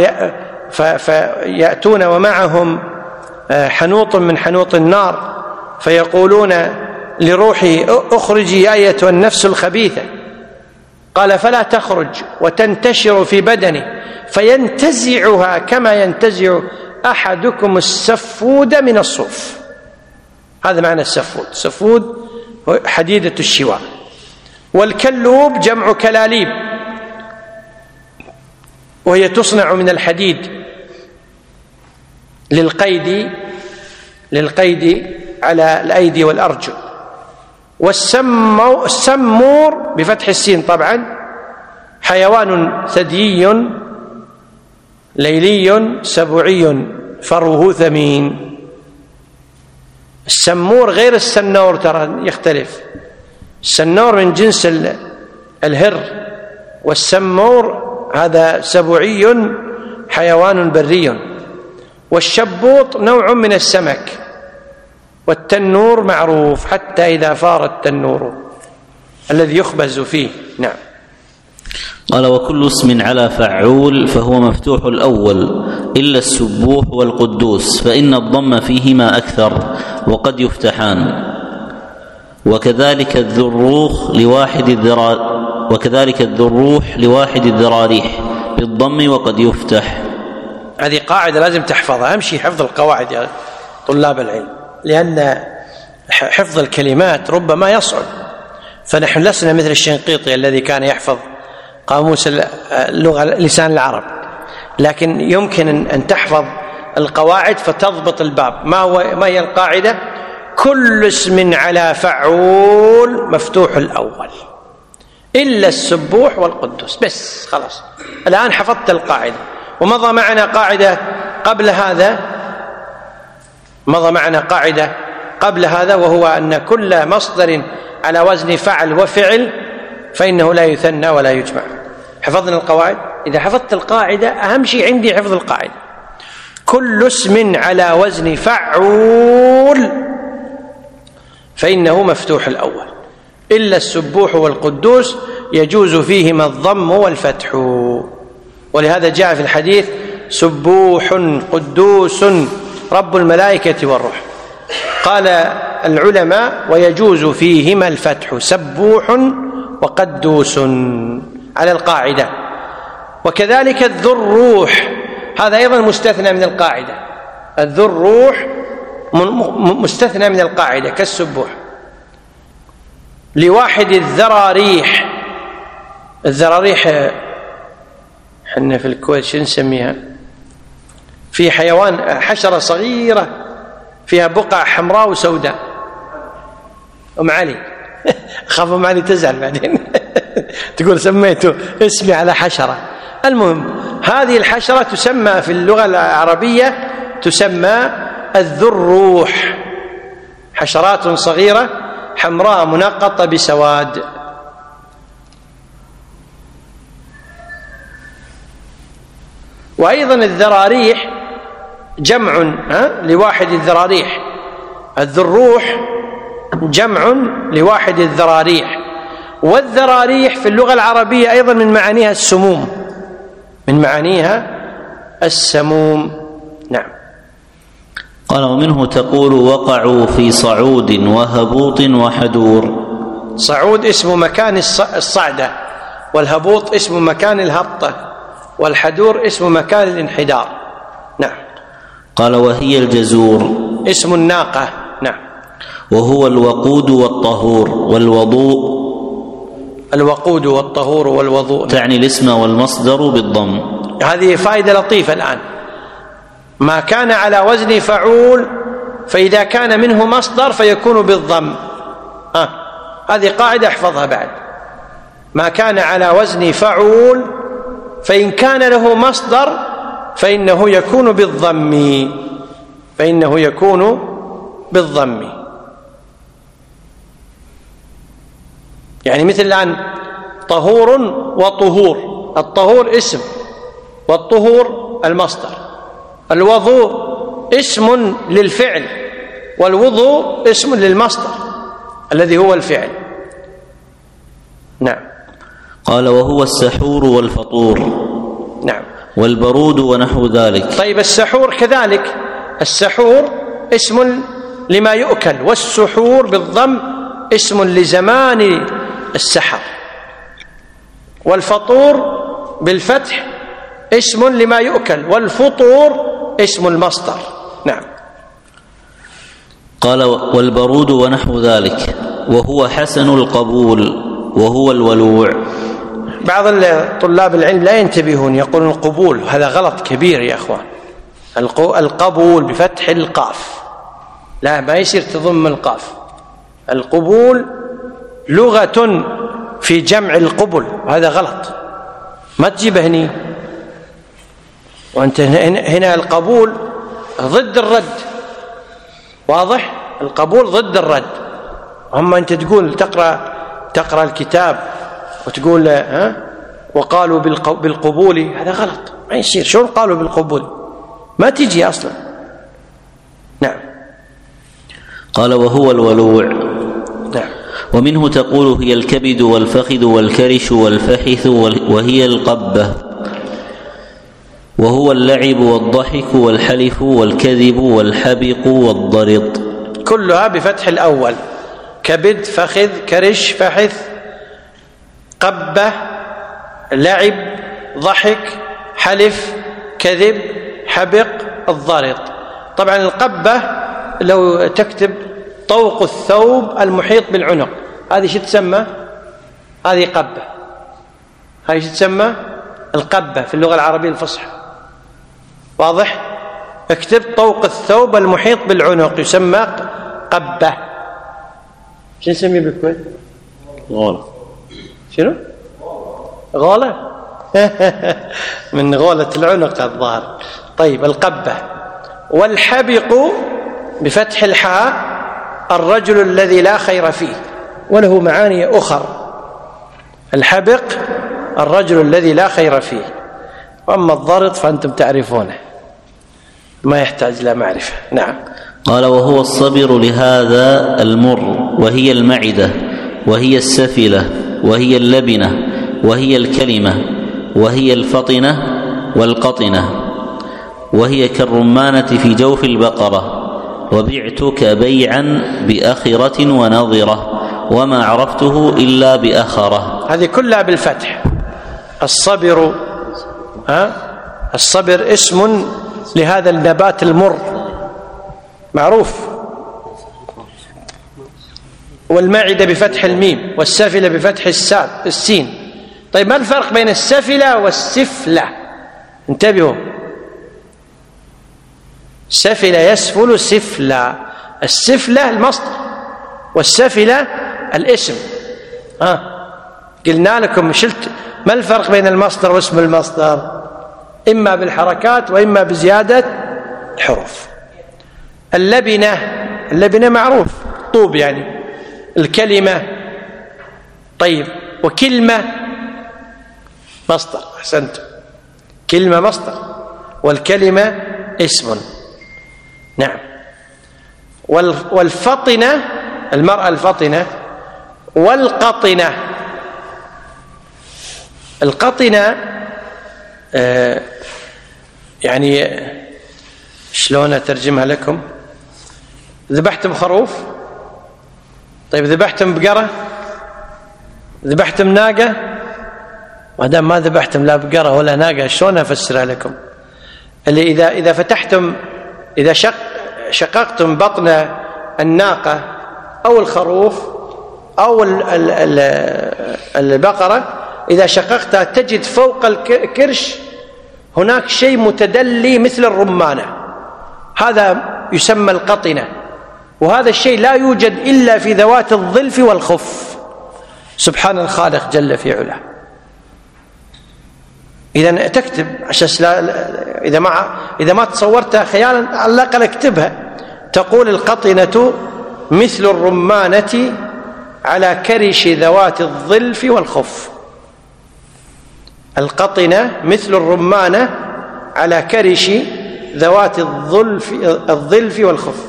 فيأتون ومعهم حنوط من حنوط النار فيقولون لروحي اخرجي يا أيتها النفس الخبيثة، قال فلا تخرج وتنتشر في بدنه فينتزعها كما ينتزع أحدكم السفود من الصوف. هذا معنى السفود، سفود حديدة الشواء. والكلوب جمع كلاليب، وهي تصنع من الحديد للقيد للقيد على الأيدي والأرجل. والسمور بفتح السين طبعا حيوان ثديي ليلي سبوعي فروه ثمين. السمور غير السنور، ترى يختلف. السنور من جنس الهر، والسمور هذا سبوعي حيوان بري، والشبوط نوع من السمك، والتنور معروف حتى إذا فار التنور الذي يخبز فيه. نعم. قال: وكل اسم على فعول فهو مفتوح الأول إلا السبوح والقدوس، فإن الضم فيهما أكثر وقد يفتحان. وكذلك الذروخ لواحد الذرا وكذلك الذروح لواحد الذراريح بالضم وقد يفتح. هذه قاعدة لازم تحفظها. أهم شيء حفظ القواعد يا طلاب العلم، لأن حفظ الكلمات ربما يصعب، فنحن لسنا مثل الشنقيطي الذي كان يحفظ قاموس اللغة لسان العرب، لكن يمكن أن تحفظ القواعد فتضبط الباب. ما هو ما هي القاعدة؟ كل اسم على فعول مفتوح الأول إلا السبوح والقدوس. بس خلاص، الآن حفظت القاعدة. ومضى معنا قاعدة قبل هذا مضى معنا قاعدة قبل هذا وهو أن كل مصدر على وزن فعل وفعل فإنه لا يثنى ولا يجمع. حفظنا القواعد. إذا حفظت القاعدة، أهم شيء عندي حفظ القاعدة. كل اسم على وزن فعول فإنه مفتوح الأول إلا السبوح والقدوس يجوز فيهما الضم والفتح. ولهذا جاء في الحديث: سبوح قدوس رب الملائكة والروح. قال العلماء: ويجوز فيهما الفتح، سبوح وقدوس، على القاعدة. وكذلك الذروح، هذا أيضا مستثنى من القاعدة. الذروح مستثنى من القاعدة كالسبوح. لواحد الذراريح، الذراريح حنا في الكويت شو نسميها؟ في حيوان حشرة صغيرة فيها بقع حمراء وسوداء. أم علي خاف أم علي تزعل بعدين تقول سميته اسمي على حشرة. المهم، هذه الحشرة تسمى في اللغة العربية تسمى الذروح، حشرات صغيرة حمراء منقطة بسواد. وأيضا الذراريح جمع ها لواحد الذراريح. الذروح جمع لواحد الذراريح. والذراريح في اللغة العربية أيضا من معانيها السموم، من معانيها السموم. نعم. قال: ومنه تقول: وقعوا في صعود وهبوط وحدور. صعود اسم مكان الصعدة، والهبوط اسم مكان الهبطة، والحدور اسم مكان الانحدار. نعم. قال: وهي الجزور اسم الناقة. نعم. وهو الوقود والطهور والوضوء. الوقود والطهور والوضوء تعني الاسم والمصدر بالضم. هذه فائدة لطيفة الآن. ما كان على وزن فعول فإذا كان منه مصدر فيكون بالضم. آه. هذه قاعدة احفظها بعد. ما كان على وزن فعول فإن كان له مصدر فإنه يكون بالضم فإنه يكون بالضم. يعني مثل الآن طهور وطهور. الطهور اسم والطهور المصدر. الوضوء اسم للفعل والوضوء اسم للمصدر الذي هو الفعل. نعم. قال: وهو السحور والفطور. نعم. والبرود ونحو ذلك. طيب السحور كذلك. السحور اسم لما يؤكل، والسحور بالضم اسم لزمان السحر. والفطور بالفتح اسم لما يؤكل، والفطور اسم المصدر. نعم. قال: والبرود ونحو ذلك، وهو حسن القبول وهو الولوع. بعض طلاب العلم لا ينتبهون، يقولون القبول، هذا غلط كبير يا أخوان. القبول بفتح القاف، لا، ما يصير تضم القاف. القبول لغة في جمع القبل، وهذا غلط، ما تجيبه هني. وأنت هنا القبول ضد الرد، واضح؟ القبول ضد الرد. أما أنت تقول تقرأ تقرأ الكتاب وتقول ها وقالوا بالقبول، هذا غلط، ما يصير. شلون قالوا بالقبول؟ ما تجي أصلا. نعم. قال وهو الولوع. نعم. ومنه تقول هي الكبد والفخذ والكرش والفحث وهي القبة، وهو اللعب والضحك والحلف والكذب والحبق والضرط، كلها بفتح الأول: كبد، فخذ، كرش، فحث، قبة، لعب، ضحك، حلف، كذب، حبق، الضرط. طبعا القبة لو تكتب طوق الثوب المحيط بالعنق، هذه شو تسمى؟ هذه قبة. هذه شو تسمى؟ القبة في اللغة العربية الفصحى. واضح؟ اكتب طوق الثوب المحيط بالعنق يسمى قبة. شو نسميه بالكويت؟ غولة. شنو؟ غولة؟ من غولة العنق الظاهر. طيب القبة. والحبق بفتح الحاء الرجل الذي لا خير فيه، وله معاني أخر. الحبق الرجل الذي لا خير فيه، وأما الضرط فأنتم تعرفونه، ما يحتاج إلى معرفة. نعم. قال وهو الصبر لهذا المر، وهي المعدة، وهي السفلة، وهي اللبنة، وهي الكلمة، وهي الفطنة والقطنة، وهي كالرمانة في جوف البقرة. وبعتك بيعا بأخرة ونظرة، وما عرفته إلا بأخرة. هذه كلها بالفتح. الصبر، ها؟ الصبر اسم لهذا النبات المر معروف. والمعدة بفتح الميم، والسفلة بفتح الساد السين. طيب ما الفرق بين السفلة والسفلة؟ انتبهوا، سفل يسفل سفلة، السفلة المصدر والسفلة الاسم. ها قلنا لكم شلت ما الفرق بين المصدر واسم المصدر؟ إما بالحركات وإما بزيادة الحروف. اللبنة، اللبنة معروف طوب يعني. الكلمة، طيب، وكلمة مصدر، أحسنت، كلمة مصدر، والكلمة اسم. نعم. والفطنة المرأة الفطنة، والقطنة. القطنة آه يعني شلون أترجمها لكم؟ ذبحتم خروف، طيب ذبحتم بقرة، ذبحتم ناقة، ودام ما ذبحتم لا بقرة ولا ناقة شلون أفسرها لكم؟ اللي إذا إذا فتحتم، إذا شق شققتم بطن الناقة أو الخروف أو البقرة، إذا شققتها تجد فوق الكرش هناك شيء متدلي مثل الرمانة، هذا يسمى القطنة. وهذا الشيء لا يوجد إلا في ذوات الظلف والخف، سبحان الخالق جل في علاه. إذا تكتب عشان لا، إذا ما إذا ما تصورتها خيالا على الأقل اكتبها. تقول القطنة مثل الرمانة على كرش ذوات الظلف والخف. القطنة مثل الرمانة على كرش ذوات الظلف الظلف والخف.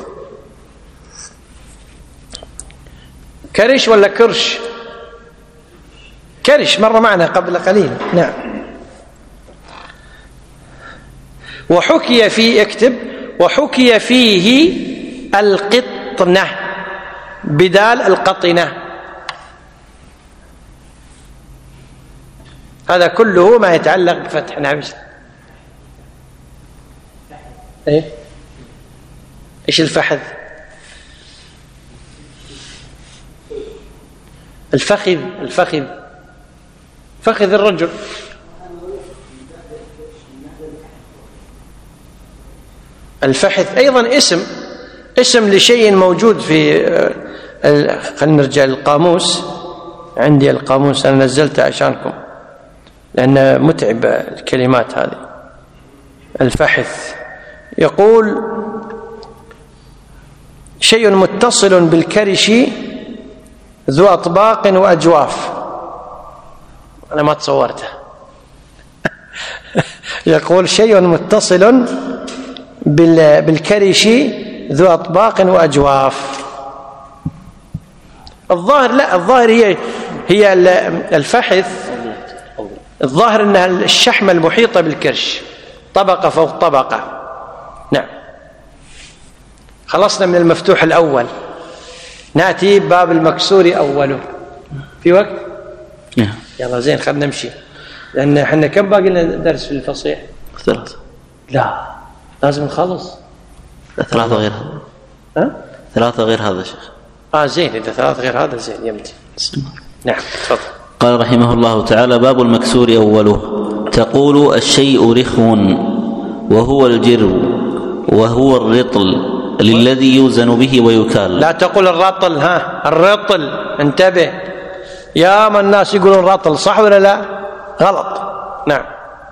كرش ولا كرش؟ كرش مر معنا قبل قليل. نعم. وحكي فيه، اكتب وحكي فيه القطنة بدال القطنة. هذا كله ما يتعلق بفتح. نعم. ايه ايش الفحذ؟ الفخذ، الفخذ فخذ الرجل. الفحث أيضا اسم، اسم لشيء موجود في، خلينا نرجع للقاموس، عندي القاموس أنا نزلته عشانكم لأن متعب الكلمات هذه. الفحث يقول شيء متصل بالكرش ذو أطباق وأجواف. أنا ما تصورته. يقول شيء متصل بالكرش ذو أطباق وأجواف. الظاهر لا، الظاهر هي هي الفحث، الظاهر أنها الشحمة المحيطة بالكرش، طبقة فوق طبقة. نعم. خلصنا من المفتوح الأول، نأتي باب المكسور أوله. في وقت؟ يلا زين، خلنا نمشي، لأن احنا كم باقي لنا درس في الفصيح؟ ثلاثة. لا لازم نخلص. ثلاثة غير هذا. ها؟ ثلاثة غير هذا شيخ. آه زين، إذا ثلاثة غير هذا زين يمتي. نعم تفضل. قال رحمه الله تعالى: باب المكسور أوله. تقول الشيء رخو وهو الجرو وهو الرطل للذي يوزن به ويكال. لا تقول الرطل، ها الرطل، انتبه يا ما الناس يقولون رطل، صح ولا لا؟ غلط. نعم.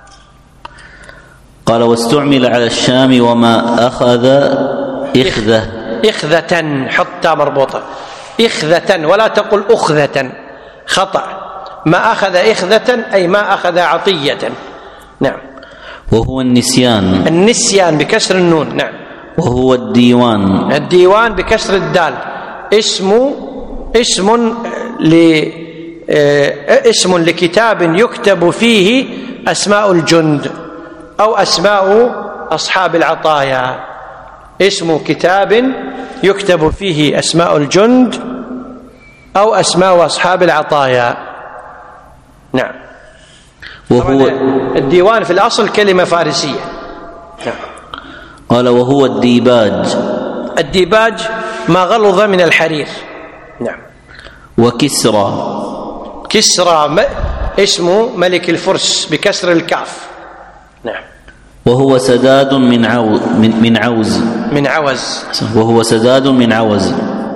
قال: واستعمل على الشام وما أخذ إخذة. إخذة، حتى مربوطة، إخذة، ولا تقل أخذة، خطأ. ما أخذ إخذة أي ما أخذ عطية. نعم. وهو النسيان. النسيان بكسر النون. نعم. وهو الديوان. الديوان بكسر الدال، اسم اسم ل اسم لكتاب يكتب فيه أسماء الجند أو أسماء أصحاب العطايا. اسم كتاب يكتب فيه أسماء الجند أو أسماء أصحاب العطايا. نعم. وهو الديوان في الأصل كلمة فارسية. نعم. قال: وهو الديباج. الديباج ما غلظ من الحرير. نعم. وكسرى. كسرى اسم ملك الفرس بكسر الكاف. نعم. وهو سداد من عوز من, من عوز من عوز وهو سداد من عوز.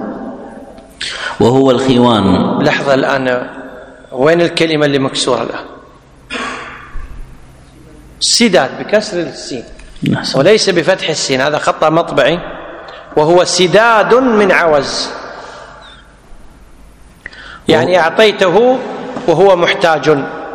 وهو الخوان. لحظة الآن، وين الكلمة اللي مكسورة الآن؟ سداد بكسر السين وليس بفتح السين، هذا خطأ مطبعي. وهو سداد من عوز، يعني أعطيته وهو محتاج.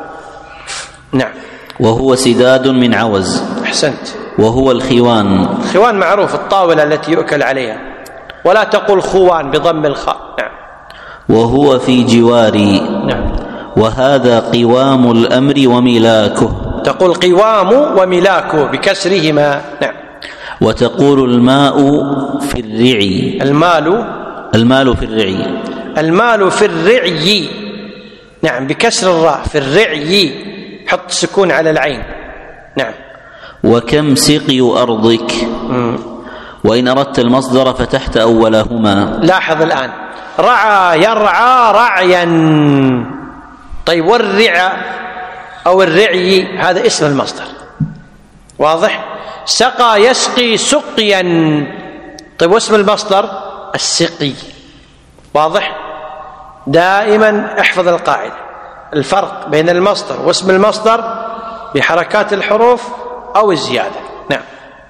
نعم. وهو سداد من عوز. أحسنت. وهو الخوان. الخوان معروف، الطاولة التي يؤكل عليها، ولا تقول خوان بضم الخاء. نعم. وهو في جواري. نعم. وهذا قوام الأمر وملاكه. تقول قوام وملاكه بكسرهما. نعم. وتقول الماء في الرعي. المال المال في الرعي. المال في الرعي. نعم، بكسر الراء، في الرعي، حط سكون على العين. نعم. وكم سقي أرضك. مم. وإن أردت المصدر فتحت أولهما. لاحظ الآن، رعى يرعى رعيا. طيب، والرعى أو الرعي هذا اسم المصدر، واضح؟ سقى يسقي سقيا. طيب، واسم المصدر السقي، واضح؟ دائما احفظ القاعدة، الفرق بين المصدر واسم المصدر بحركات الحروف أو الزيادة. نعم.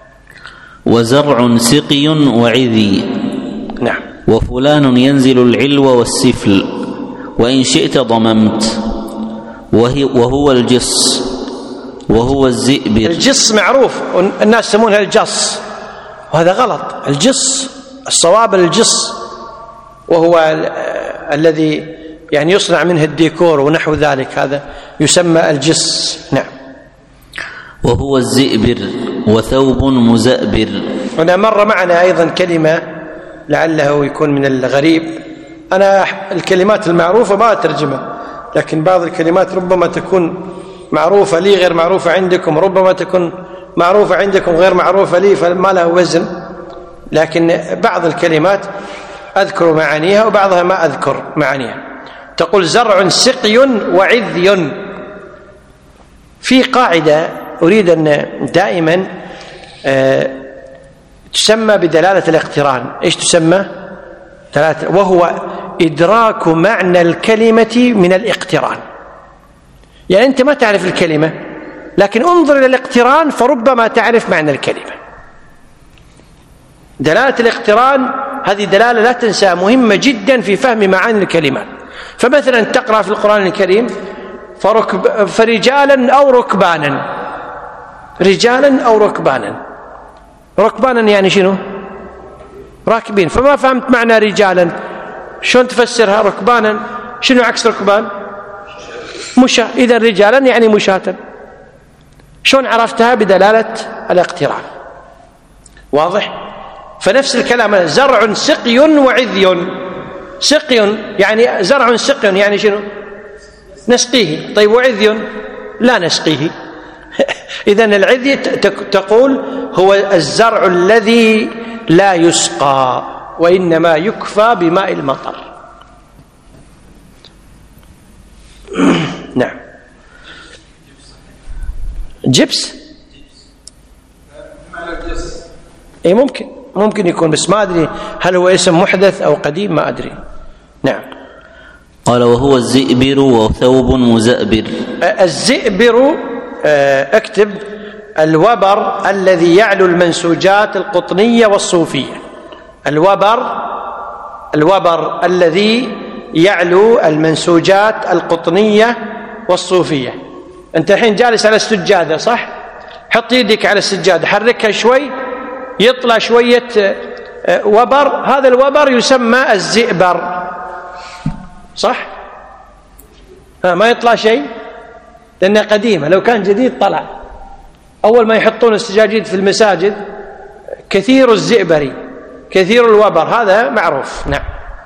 وزرع سقي وعذي. نعم. وفلان ينزل العلو والسفل وإن شئت ضممت. وهو الجص وهو الزئبر. الجص معروف، الناس يسمونها الجص، وهذا غلط. الجص الصواب الجص، وهو الذي يعني يصنع منه الديكور ونحو ذلك، هذا يسمى الجص. نعم. وهو الزئبر وثوب مزأبر. هنا مر معنا أيضا كلمة لعله يكون من الغريب، أنا الكلمات المعروفة ما أترجمها، لكن بعض الكلمات ربما تكون معروفة لي غير معروفة عندكم، ربما تكون معروفة عندكم غير معروفة لي، فما له وزن. لكن بعض الكلمات أذكر معانيها وبعضها ما أذكر معانيها. تقول زرع سقي وعذي. في قاعدة أريد أن دائما آه تسمى بدلالة الاقتران. إيش تسمى؟ دلالة، وهو إدراك معنى الكلمة من الاقتران. يعني أنت ما تعرف الكلمة، لكن انظر إلى الاقتران فربما تعرف معنى الكلمة. دلالة الاقتران هذه دلالة لا تنسى، مهمة جدا في فهم معاني الكلمات. فمثلا تقرأ في القرآن الكريم فركب فرجالا أو ركبانا، رجالا أو ركبانا، ركبانا يعني شنو؟ راكبين. فما فهمت معنى رجالا، شلون تفسرها؟ ركبانا شنو عكس ركبان؟ مشاة. إذا رجالا يعني مشاة. شلون عرفتها؟ بدلالة الاقتران. واضح؟ فنفس الكلام، زرع سقي وعذي. سقي يعني زرع سقي يعني شنو؟ نسقيه. طيب وعذي لا نسقيه. إذن العذي تقول هو الزرع الذي لا يسقى وإنما يكفى بماء المطر. نعم. جبس اي ممكن ممكن يكون، بس ما ادري هل هو اسم محدث او قديم، ما ادري. نعم. قال وهو الزئبر وثوب مزأبر. الزئبر اكتب الوبر الذي يعلو المنسوجات القطنية والصوفية. الوبر الوبر الذي يعلو المنسوجات القطنية والصوفية. انت الحين جالس على السجادة صح؟ حط يدك على السجادة، حركها شوي يطلع شوية وبر، هذا الوبر يسمى الزئبر صح؟ ها ما يطلع شيء لأنها قديمة، لو كان جديد طلع. أول ما يحطون السجاجيد في المساجد كثير الزئبري كثير الوبر، هذا معروف. نعم.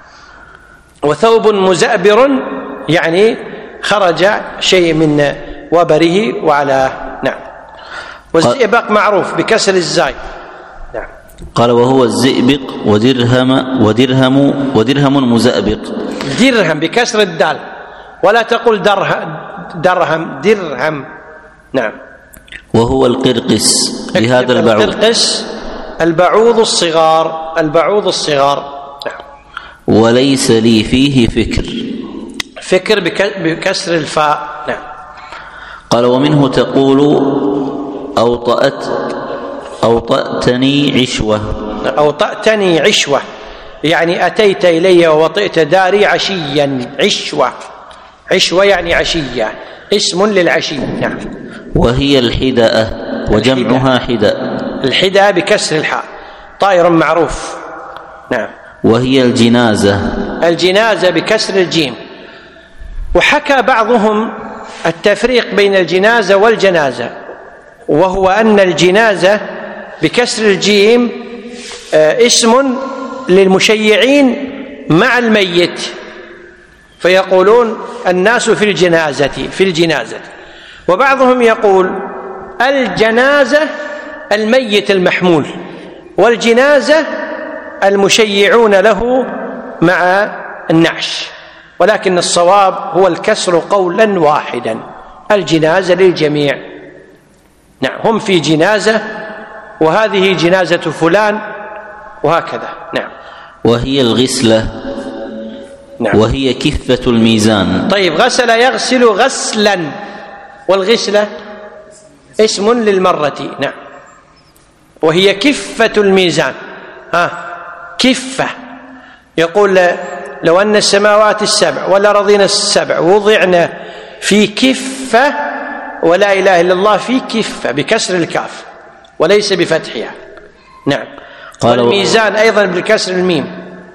وثوب مزأبر يعني خرج شيء من وبره وعلى. نعم. والزئبق معروف بكسر الزاي. نعم. قال وهو الزئبق ودرهم ودرهم ودرهم مزأبق. درهم بكسر الدال، ولا تقول درهم درهم درهم. نعم. وهو القرقس لهذا البعوض. القرقس البعوض الصغار، البعوض الصغار. نعم. وليس لي فيه فكر. فكر بكسر الفاء. نعم. قال ومنه تقول أوطأت أوطأتني عشوة. أوطأتني عشوة يعني أتيت إلي ووطئت داري عشيا. عشوة عشوة يعني عشية، اسم للعشي. نعم. وهي الحدأة وجمعها حدأ. الحدأة بكسر الحاء، طائر معروف. نعم. وهي الجنازة. الجنازة بكسر الجيم. وحكى بعضهم التفريق بين الجنازة والجنازة، وهو أن الجنازة بكسر الجيم اسم للمشيعين مع الميت، فيقولون الناس في الجنازة في الجنازة. وبعضهم يقول الجنازة الميت المحمول، والجنازة المشيعون له مع النعش، ولكن الصواب هو الكسر قولا واحدا، الجنازة للجميع. نعم. هم في جنازة وهذه جنازة فلان وهكذا. نعم. وهي الغسلة. نعم. وهي كفة الميزان. طيب غسل يغسل غسلا، والغسلة اسم للمرة. نعم. وهي كفة الميزان. ها كفة، يقول لو أن السماوات السبع والأرضين السبع وضعنا في كفة، ولا إله إلا الله في كفة بكسر الكاف وليس بفتحها. نعم. والميزان أيضا بالكسر الميم.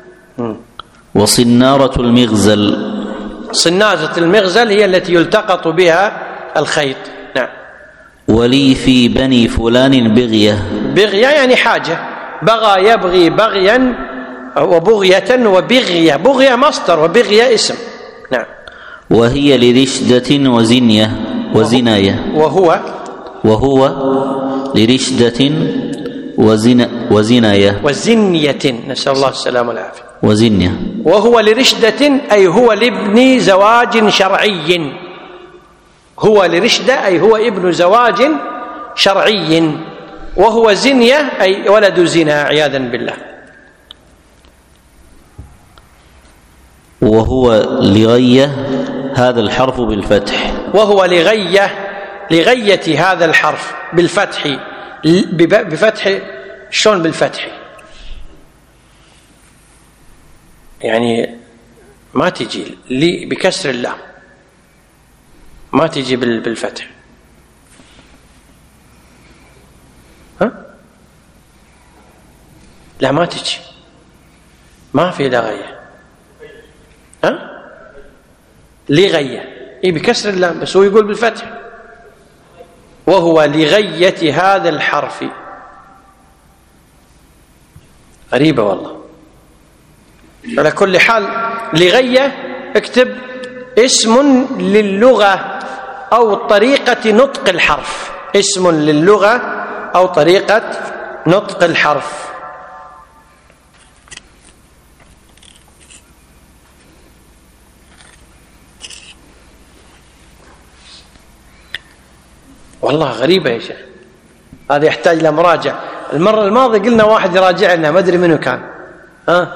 وصنارة المغزل. صنارة المغزل هي التي يلتقط بها الخيط. نعم. ولي في بني فلان بغية. بغية يعني حاجة، بغى يبغي بغيا وبغية وبغية، بغية مصدر وبغية اسم. نعم. وهي لرشدة وزنية وزناية. وهو وهو لرشدة وزنا وزناية وزنية، نسأل الله السلامة والعافية. وزنية. وهو لرشدة أي هو لابن زواج شرعي. هو لرشدة أي هو ابن زواج شرعي. وهو زنية أي ولد زنا عياذا بالله. وهو لغية هذا الحرف بالفتح. وهو لغية لغية هذا الحرف بالفتح. بفتح شلون بالفتح؟ يعني ما تجي لي بكسر اللام، ما تجي بالفتح. ها؟ لا ما تجي، ما في لغية. ها؟ لغية إيه بكسر اللام، بس هو يقول بالفتح. وهو لغية هذا الحرف. غريبة والله. على كل حال لغية اكتب اسم للغة أو طريقة نطق الحرف، اسم للغة أو طريقة نطق الحرف. والله غريبة يا شيخ، هذا يحتاج إلى مراجعة. المرة الماضية قلنا واحد يراجع لنا، ما أدري منه كان. ها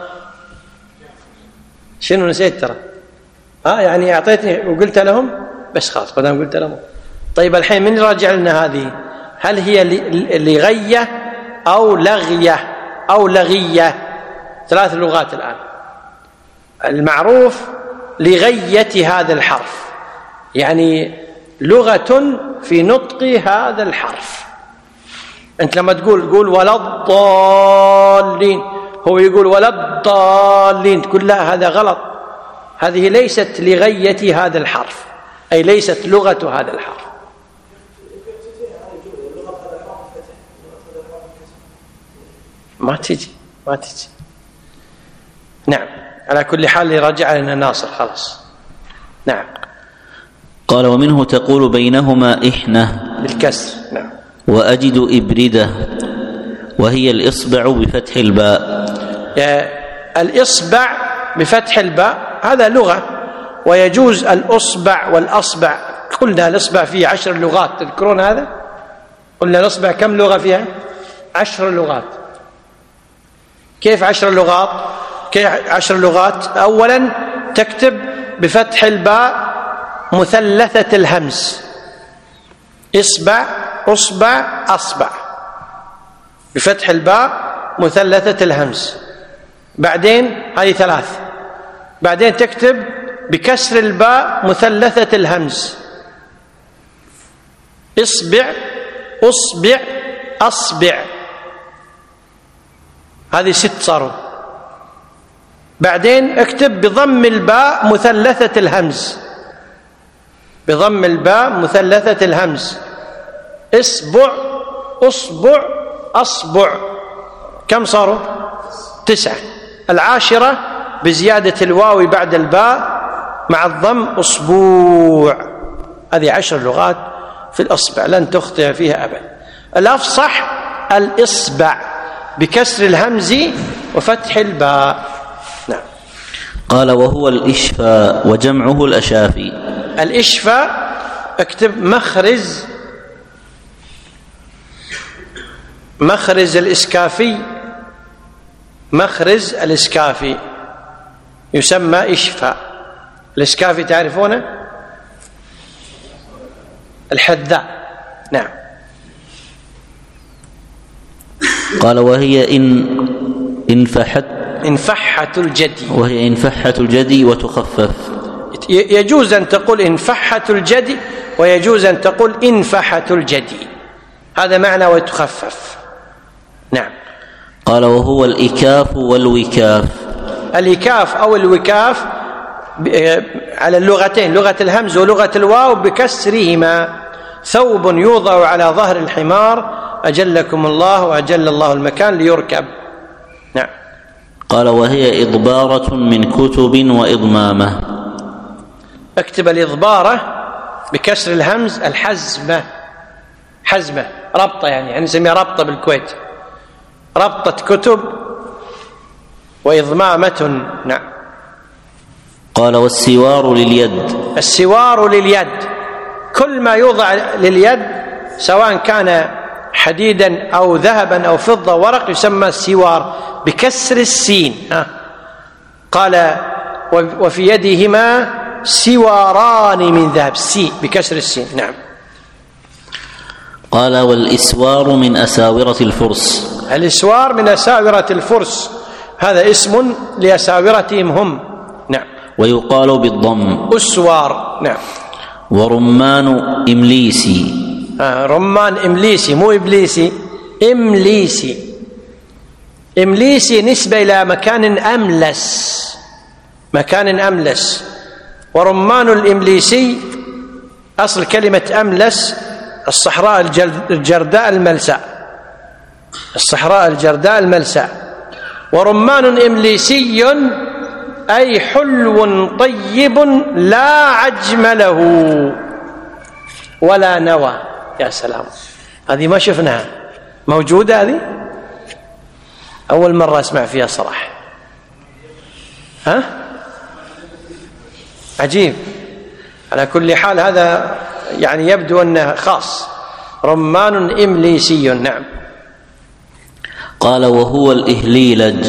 شنو نسيت ترى. ها يعني أعطيتني وقلت لهم بس خلاص ما دام قلت لهم. طيب الحين من يراجع لنا هذه؟ هل هي لغية أو لغية أو لغية؟ ثلاث لغات الآن. المعروف لغية هذا الحرف، يعني لغة في نطق هذا الحرف. أنت لما تقول قول ولا الضالين، هو يقول ولا الضالين، تقول لا هذا غلط، هذه ليست لغية هذا الحرف، أي ليست لغة هذا الحرف. ما تجي ما تجي. نعم، على كل حال يرجع لنا ناصر خلاص. نعم. قال ومنه تقول بينهما إحنة بالكسر. نعم. وأجد إبردة وهي الإصبع بفتح الباء. الإصبع بفتح الباء هذا لغة، ويجوز الأصبع والأصبع. قلنا الإصبع فيه عشر لغات، تذكرون هذا؟ قلنا الإصبع كم لغة فيها؟ عشر لغات. كيف عشر لغات؟ كيف عشر لغات؟ أولا تكتب بفتح الباء مثلثة الهمز، إصبع أصبع أصبع، بفتح الباء مثلثة الهمز. بعدين هذه ثلاث. بعدين تكتب بكسر الباء مثلثة الهمز، إصبع أصبع أصبع، هذه ست صاروا. بعدين اكتب بضم الباء مثلثة الهمز، بضم الباء مثلثة الهمز، إصبع أصبع أصبع، كم صاروا؟ تسعة. العاشرة بزيادة الواو بعد الباء مع الضم أصبوع. هذه عشر لغات في الأصبع لن تخطئ فيها أبدا. الأفصح الإصبع بكسر الهمز وفتح الباء. نعم. قال وهو الإشفاء وجمعه الأشافي. الإشفاء اكتب مخرج مخرج الإسكافي، مخرج الإسكافي يسمى إشفاء. الإسكافي تعرفونه؟ الحذاء. نعم. قال وهي إن انفحت انفحت الجدي، وهي انفحت الجدي وتخفف. يجوز أن تقول انفحت الجدي، ويجوز أن تقول انفحت الجدي، هذا معنى وتخفف. نعم. قال وهو الإكاف والوكاف. الإكاف أو الوكاف على اللغتين، لغة الهمز ولغة الواو، بكسرهما. ثوب يوضع على ظهر الحمار أجلكم الله وأجل الله المكان ليركب. نعم. قال وهي إضبارة من كتب وإضمامة. اكتب الإضبارة بكسر الهمز الحزمة، حزمة ربطة، يعني يعني نسميها ربطة بالكويت، ربطة كتب وإضمامة. نعم. قال والسوار لليد. السوار لليد كل ما يوضع لليد سواء كان حديدا أو ذهبا أو فضة ورق يسمى السوار بكسر السين. ها. قال وفي يدهما سواران من ذهب، سي بكسر السين. نعم. قال والإسوار من أساورة الفرس. الإسوار من أساورة الفرس، هذا اسم لأساورتهم هم. نعم. ويقال بالضم أسوار. نعم. ورمان إمليسي. آه رمان إمليسي مو إبليسي، إمليسي. إمليسي نسبة إلى مكان أملس، مكان أملس. ورمان الإمليسي أصل كلمة أملس الصحراء الجرداء الملساء، الصحراء الجرداء الملساء. ورمان إمليسي أي حلو طيب لا عجم له ولا نوى. يا سلام، هذه ما شفناها، موجودة هذه؟ أول مرة أسمع فيها صراحة. ها؟ عجيب. على كل حال هذا يعني يبدو أنه خاص. رمان إمليسي. نعم. قال وهو الإهليلج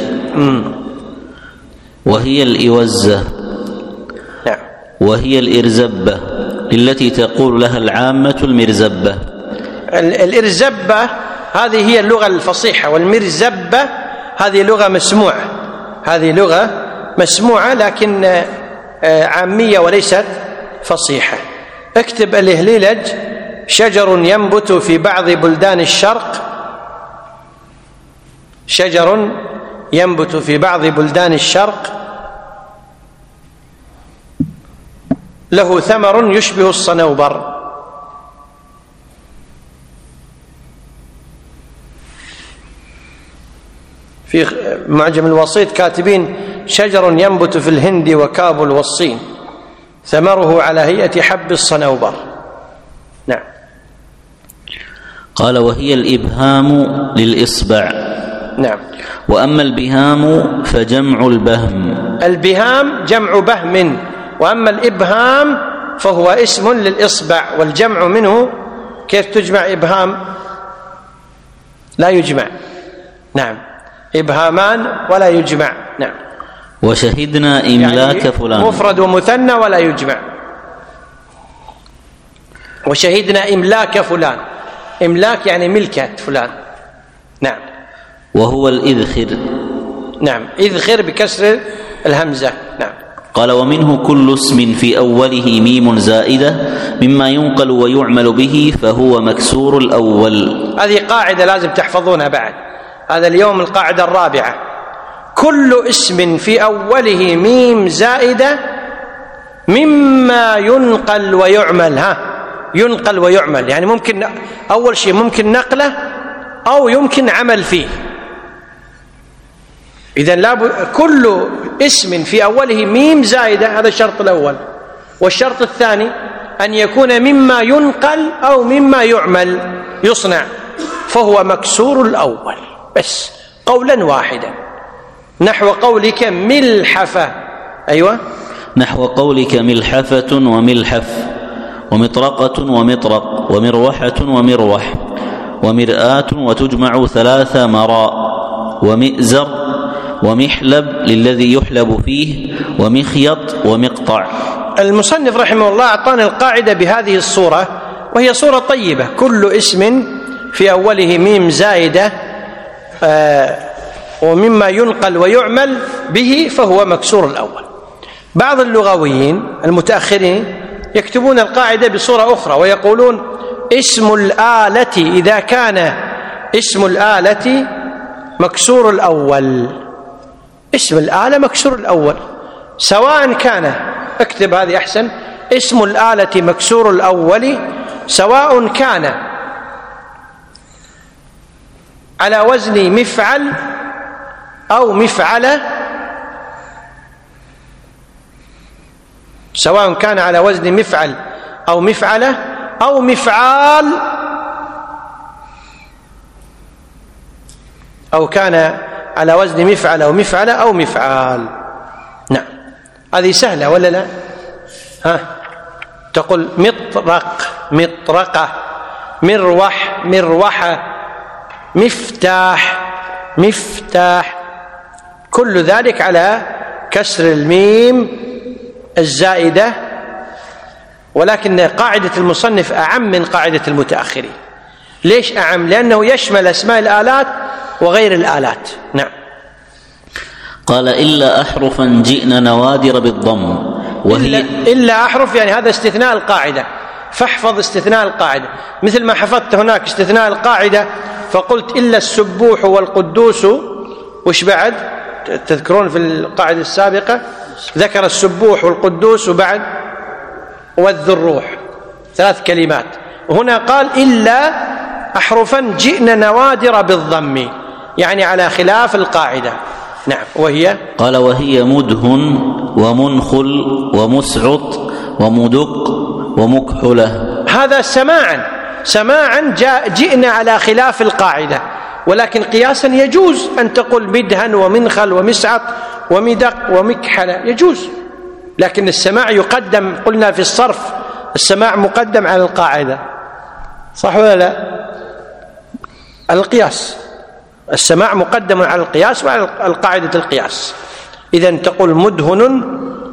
وهي الإوزة. نعم. وهي الإرزبة التي تقول لها العامة المرزبة. الإرزبة هذه هي اللغة الفصيحة، والمرزبة هذه لغة مسموعة، هذه لغة مسموعة لكن عامية وليست فصيحة. اكتب الإهليلج شجر ينبت في بعض بلدان الشرق، شجر ينبت في بعض بلدان الشرق له ثمر يشبه الصنوبر. في معجم الوسيط كاتبين شجر ينبت في الهند وكابل والصين ثمره على هيئة حب الصنوبر. نعم. قال وهي الإبهام للإصبع. نعم. وأما البهام فجمع البهم. البهام جمع بهم، وأما الإبهام فهو اسم للإصبع، والجمع منه كيف تجمع إبهام؟ لا يجمع. نعم. إبهامان ولا يجمع. نعم. وشهدنا إملاك يعني فلان، مفرد ومثنى ولا يجمع. وشهدنا إملاك فلان، إملاك يعني ملكة فلان. نعم. وهو الإذخر. نعم. إذخر بكسر الهمزة. نعم. قال ومنه كل اسم في أوله ميم زائدة مما ينقل ويعمل به فهو مكسور الأول. هذه قاعدة لازم تحفظونها بعد، هذا اليوم القاعدة الرابعة. كل اسم في أوله ميم زائدة مما ينقل ويعمل. ها، ينقل ويعمل يعني ممكن أول شيء ممكن نقله أو يمكن عمل فيه. إذن لا كل اسم في أوله ميم زائدة، هذا الشرط الأول. والشرط الثاني أن يكون مما ينقل أو مما يعمل يصنع، فهو مكسور الأول بس قولا واحدا. نحو قولك ملحفة. أيوة. نحو قولك ملحفة وملحف ومطرقة ومطرق ومروحة ومروح ومرآة، وتجمع ثلاث مراء، ومئزر ومحلب للذي يحلب فيه، ومخيط ومقطع. المصنف رحمه الله أعطانا القاعدة بهذه الصورة، وهي صورة طيبة. كل اسم في أوله ميم زائدة آه ومما ينقل ويعمل به فهو مكسور الأول. بعض اللغويين المتأخرين يكتبون القاعدة بصورة أخرى ويقولون اسم الآلة إذا كان اسم الآلة مكسور الأول، اسم الآلة مكسور الأول سواء كان، اكتب هذه أحسن، اسم الآلة مكسور الأول سواء كان على وزن مفعل أو مفعلة، سواء كان على وزن مفعل أو مفعلة أو مفعال، أو كان على وزن مفعل أو مفعلة أو مفعال. نعم. هذه سهلة ولا لا؟ ها، تقول مطرق مطرقة، مروح مروحة، مفتاح مفتاح، كل ذلك على كسر الميم الزائدة. ولكن قاعدة المصنف أعم من قاعدة المتأخرين. ليش أعم؟ لأنه يشمل أسماء الآلات وغير الآلات. نعم. قال إلا أحرفا جئنا نوادر بالضم وهي إلا, إلا أحرف يعني هذا استثناء القاعدة، فاحفظ استثناء القاعدة مثل ما حفظت هناك استثناء القاعدة فقلت إلا السبوح والقدوس. وش بعد تذكرون في القاعدة السابقة ذكر السبوح والقدوس وبعد وذو الروح، ثلاث كلمات. هنا قال إلا أحرفا جئنا نوادر بالضم يعني على خلاف القاعدة. نعم. وهي قال وهي مدهن ومنخل ومسعط ومدق ومكحلة. هذا سماعا سماعا جاء جئنا على خلاف القاعدة، ولكن قياسا يجوز أن تقول مدهن ومنخل ومسعط ومدق ومكحلة يجوز، لكن السماع يقدم. قلنا في الصرف السماع مقدم على القاعدة، صح ولا لا؟ القياس السماع مقدم على القياس وعلى القاعدة القياس. إذن تقول مدهن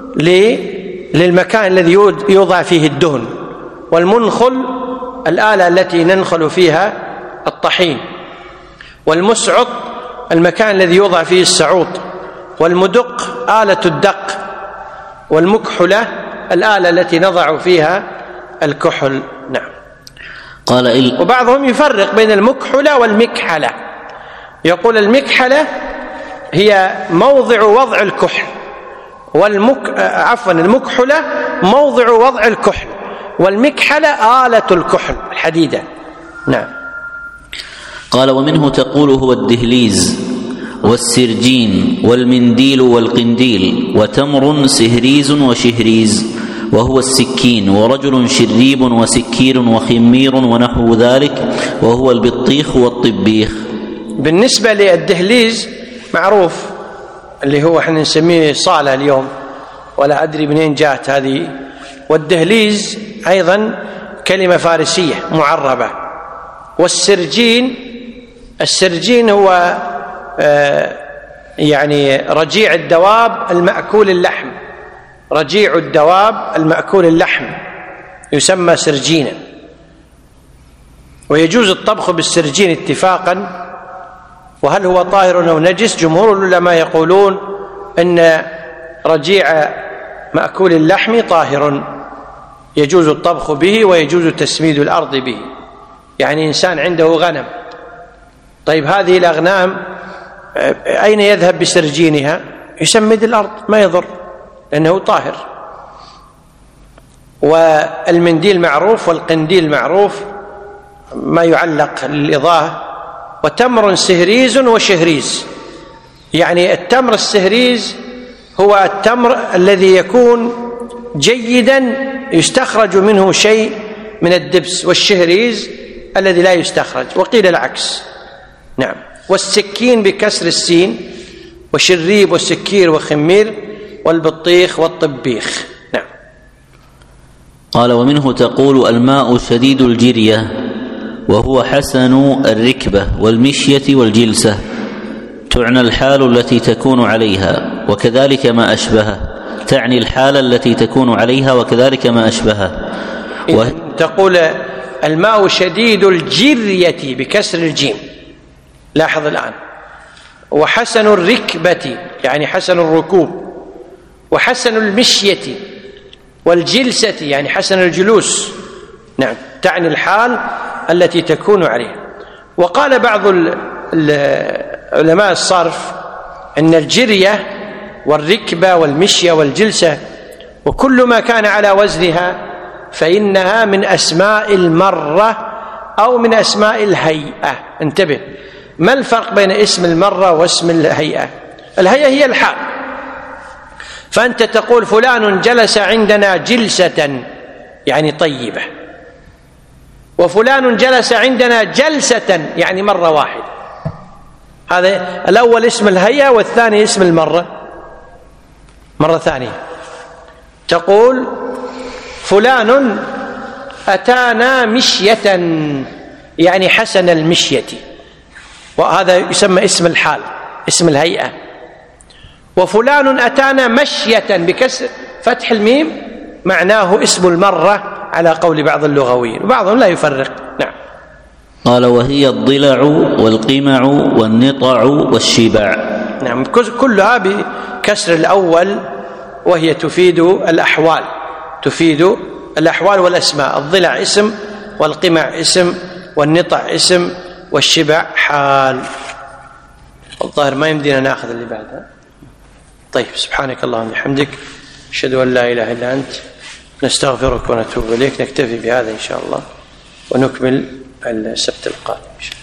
للمكان الذي يوضع فيه الدهن، والمنخل الآلة التي ننخل فيها الطحين، والمسعط المكان الذي يوضع فيه السعوط، والمدق آلة الدق، والمكحلة الآلة التي نضع فيها الكحل. نعم. قال إل وبعضهم يفرق بين المكحلة والمكحلة، يقول المكحلة هي موضع وضع الكحل، والمك عفوا المكحلة موضع وضع الكحل، والمكحلة آلة الكحل الحديدة. نعم. قال ومنه تقول هو الدهليز والسرجين والمنديل والقنديل وتمر سهريز وشهريز وهو السكين ورجل شريب وسكير وخمير ونحو ذلك وهو البطيخ والطبيخ. بالنسبة للدهليز معروف اللي هو احنا نسميه صالة اليوم، ولا أدري منين جاءت هذه. والدهليز أيضا كلمة فارسية معربة. والسرجين السرجين هو آه يعني رجيع الدواب المأكول اللحم، رجيع الدواب المأكول اللحم يسمى سرجينا، ويجوز الطبخ بالسرجين اتفاقا. وهل هو طاهر أو نجس؟ جمهور العلماء يقولون أن رجيع مأكول اللحم طاهر يجوز الطبخ به ويجوز تسميد الأرض به. يعني إنسان عنده غنم، طيب هذه الأغنام أين يذهب بسرجينها؟ يسمد الأرض ما يضر لأنه طاهر. والمنديل معروف والقنديل معروف ما يعلق للإضاءة. وتمر سهريز وشهريز، يعني التمر السهريز هو التمر الذي يكون جيدا يستخرج منه شيء من الدبس، والشهريز الذي لا يستخرج، وقيل العكس. نعم. والسكين بكسر السين، وشريب وسكير وخمير، والبطيخ والطبيخ. نعم. قال ومنه تقول الماء شديد الجرية وهو حسن الركبة والمشية والجلسة، تعنى الحال التي تكون عليها وكذلك ما أشبهه، تعني الحال التي تكون عليها وكذلك ما أشبهه. و... تقول الماء شديد الجرية بكسر الجيم، لاحظ الآن. وحسن الركبة يعني حسن الركوب، وحسن المشية والجلسة يعني حسن الجلوس. نعم، تعني الحال التي تكون عليها. وقال بعض علماء الصرف أن الجرية والركبة والمشية والجلسة وكل ما كان على وزنها فإنها من أسماء المرة أو من أسماء الهيئة. انتبه، ما الفرق بين اسم المرة واسم الهيئة؟ الهيئة هي الحال، فأنت تقول فلان جلس عندنا جلسة يعني طيبة، وفلان جلس عندنا جلسة يعني مرة واحدة. هذا الأول اسم الهيئة والثاني اسم المرة. مرة ثانية تقول فلان أتانا مشية يعني حسن المشية، وهذا يسمى اسم الحال اسم الهيئة. وفلان أتانا مشية بكسر فتح الميم معناه اسم المرة على قول بعض اللغويين، وبعضهم لا يفرق. نعم. قال وهي الضلع والقمع والنطع والشبع. نعم كلها بكسر الأول، وهي تفيد الأحوال، تفيد الأحوال والأسماء. الضلع اسم، والقمع اسم، والنطع اسم، والشبع حال. الظاهر ما يمدينا ناخذ اللي بعدها. طيب، سبحانك اللهم وبحمدك، أشهد أن لا إله إلا أنت، نستغفرك ونتوب إليك. نكتفي بهذا إن شاء الله، ونكمل السبت القادم.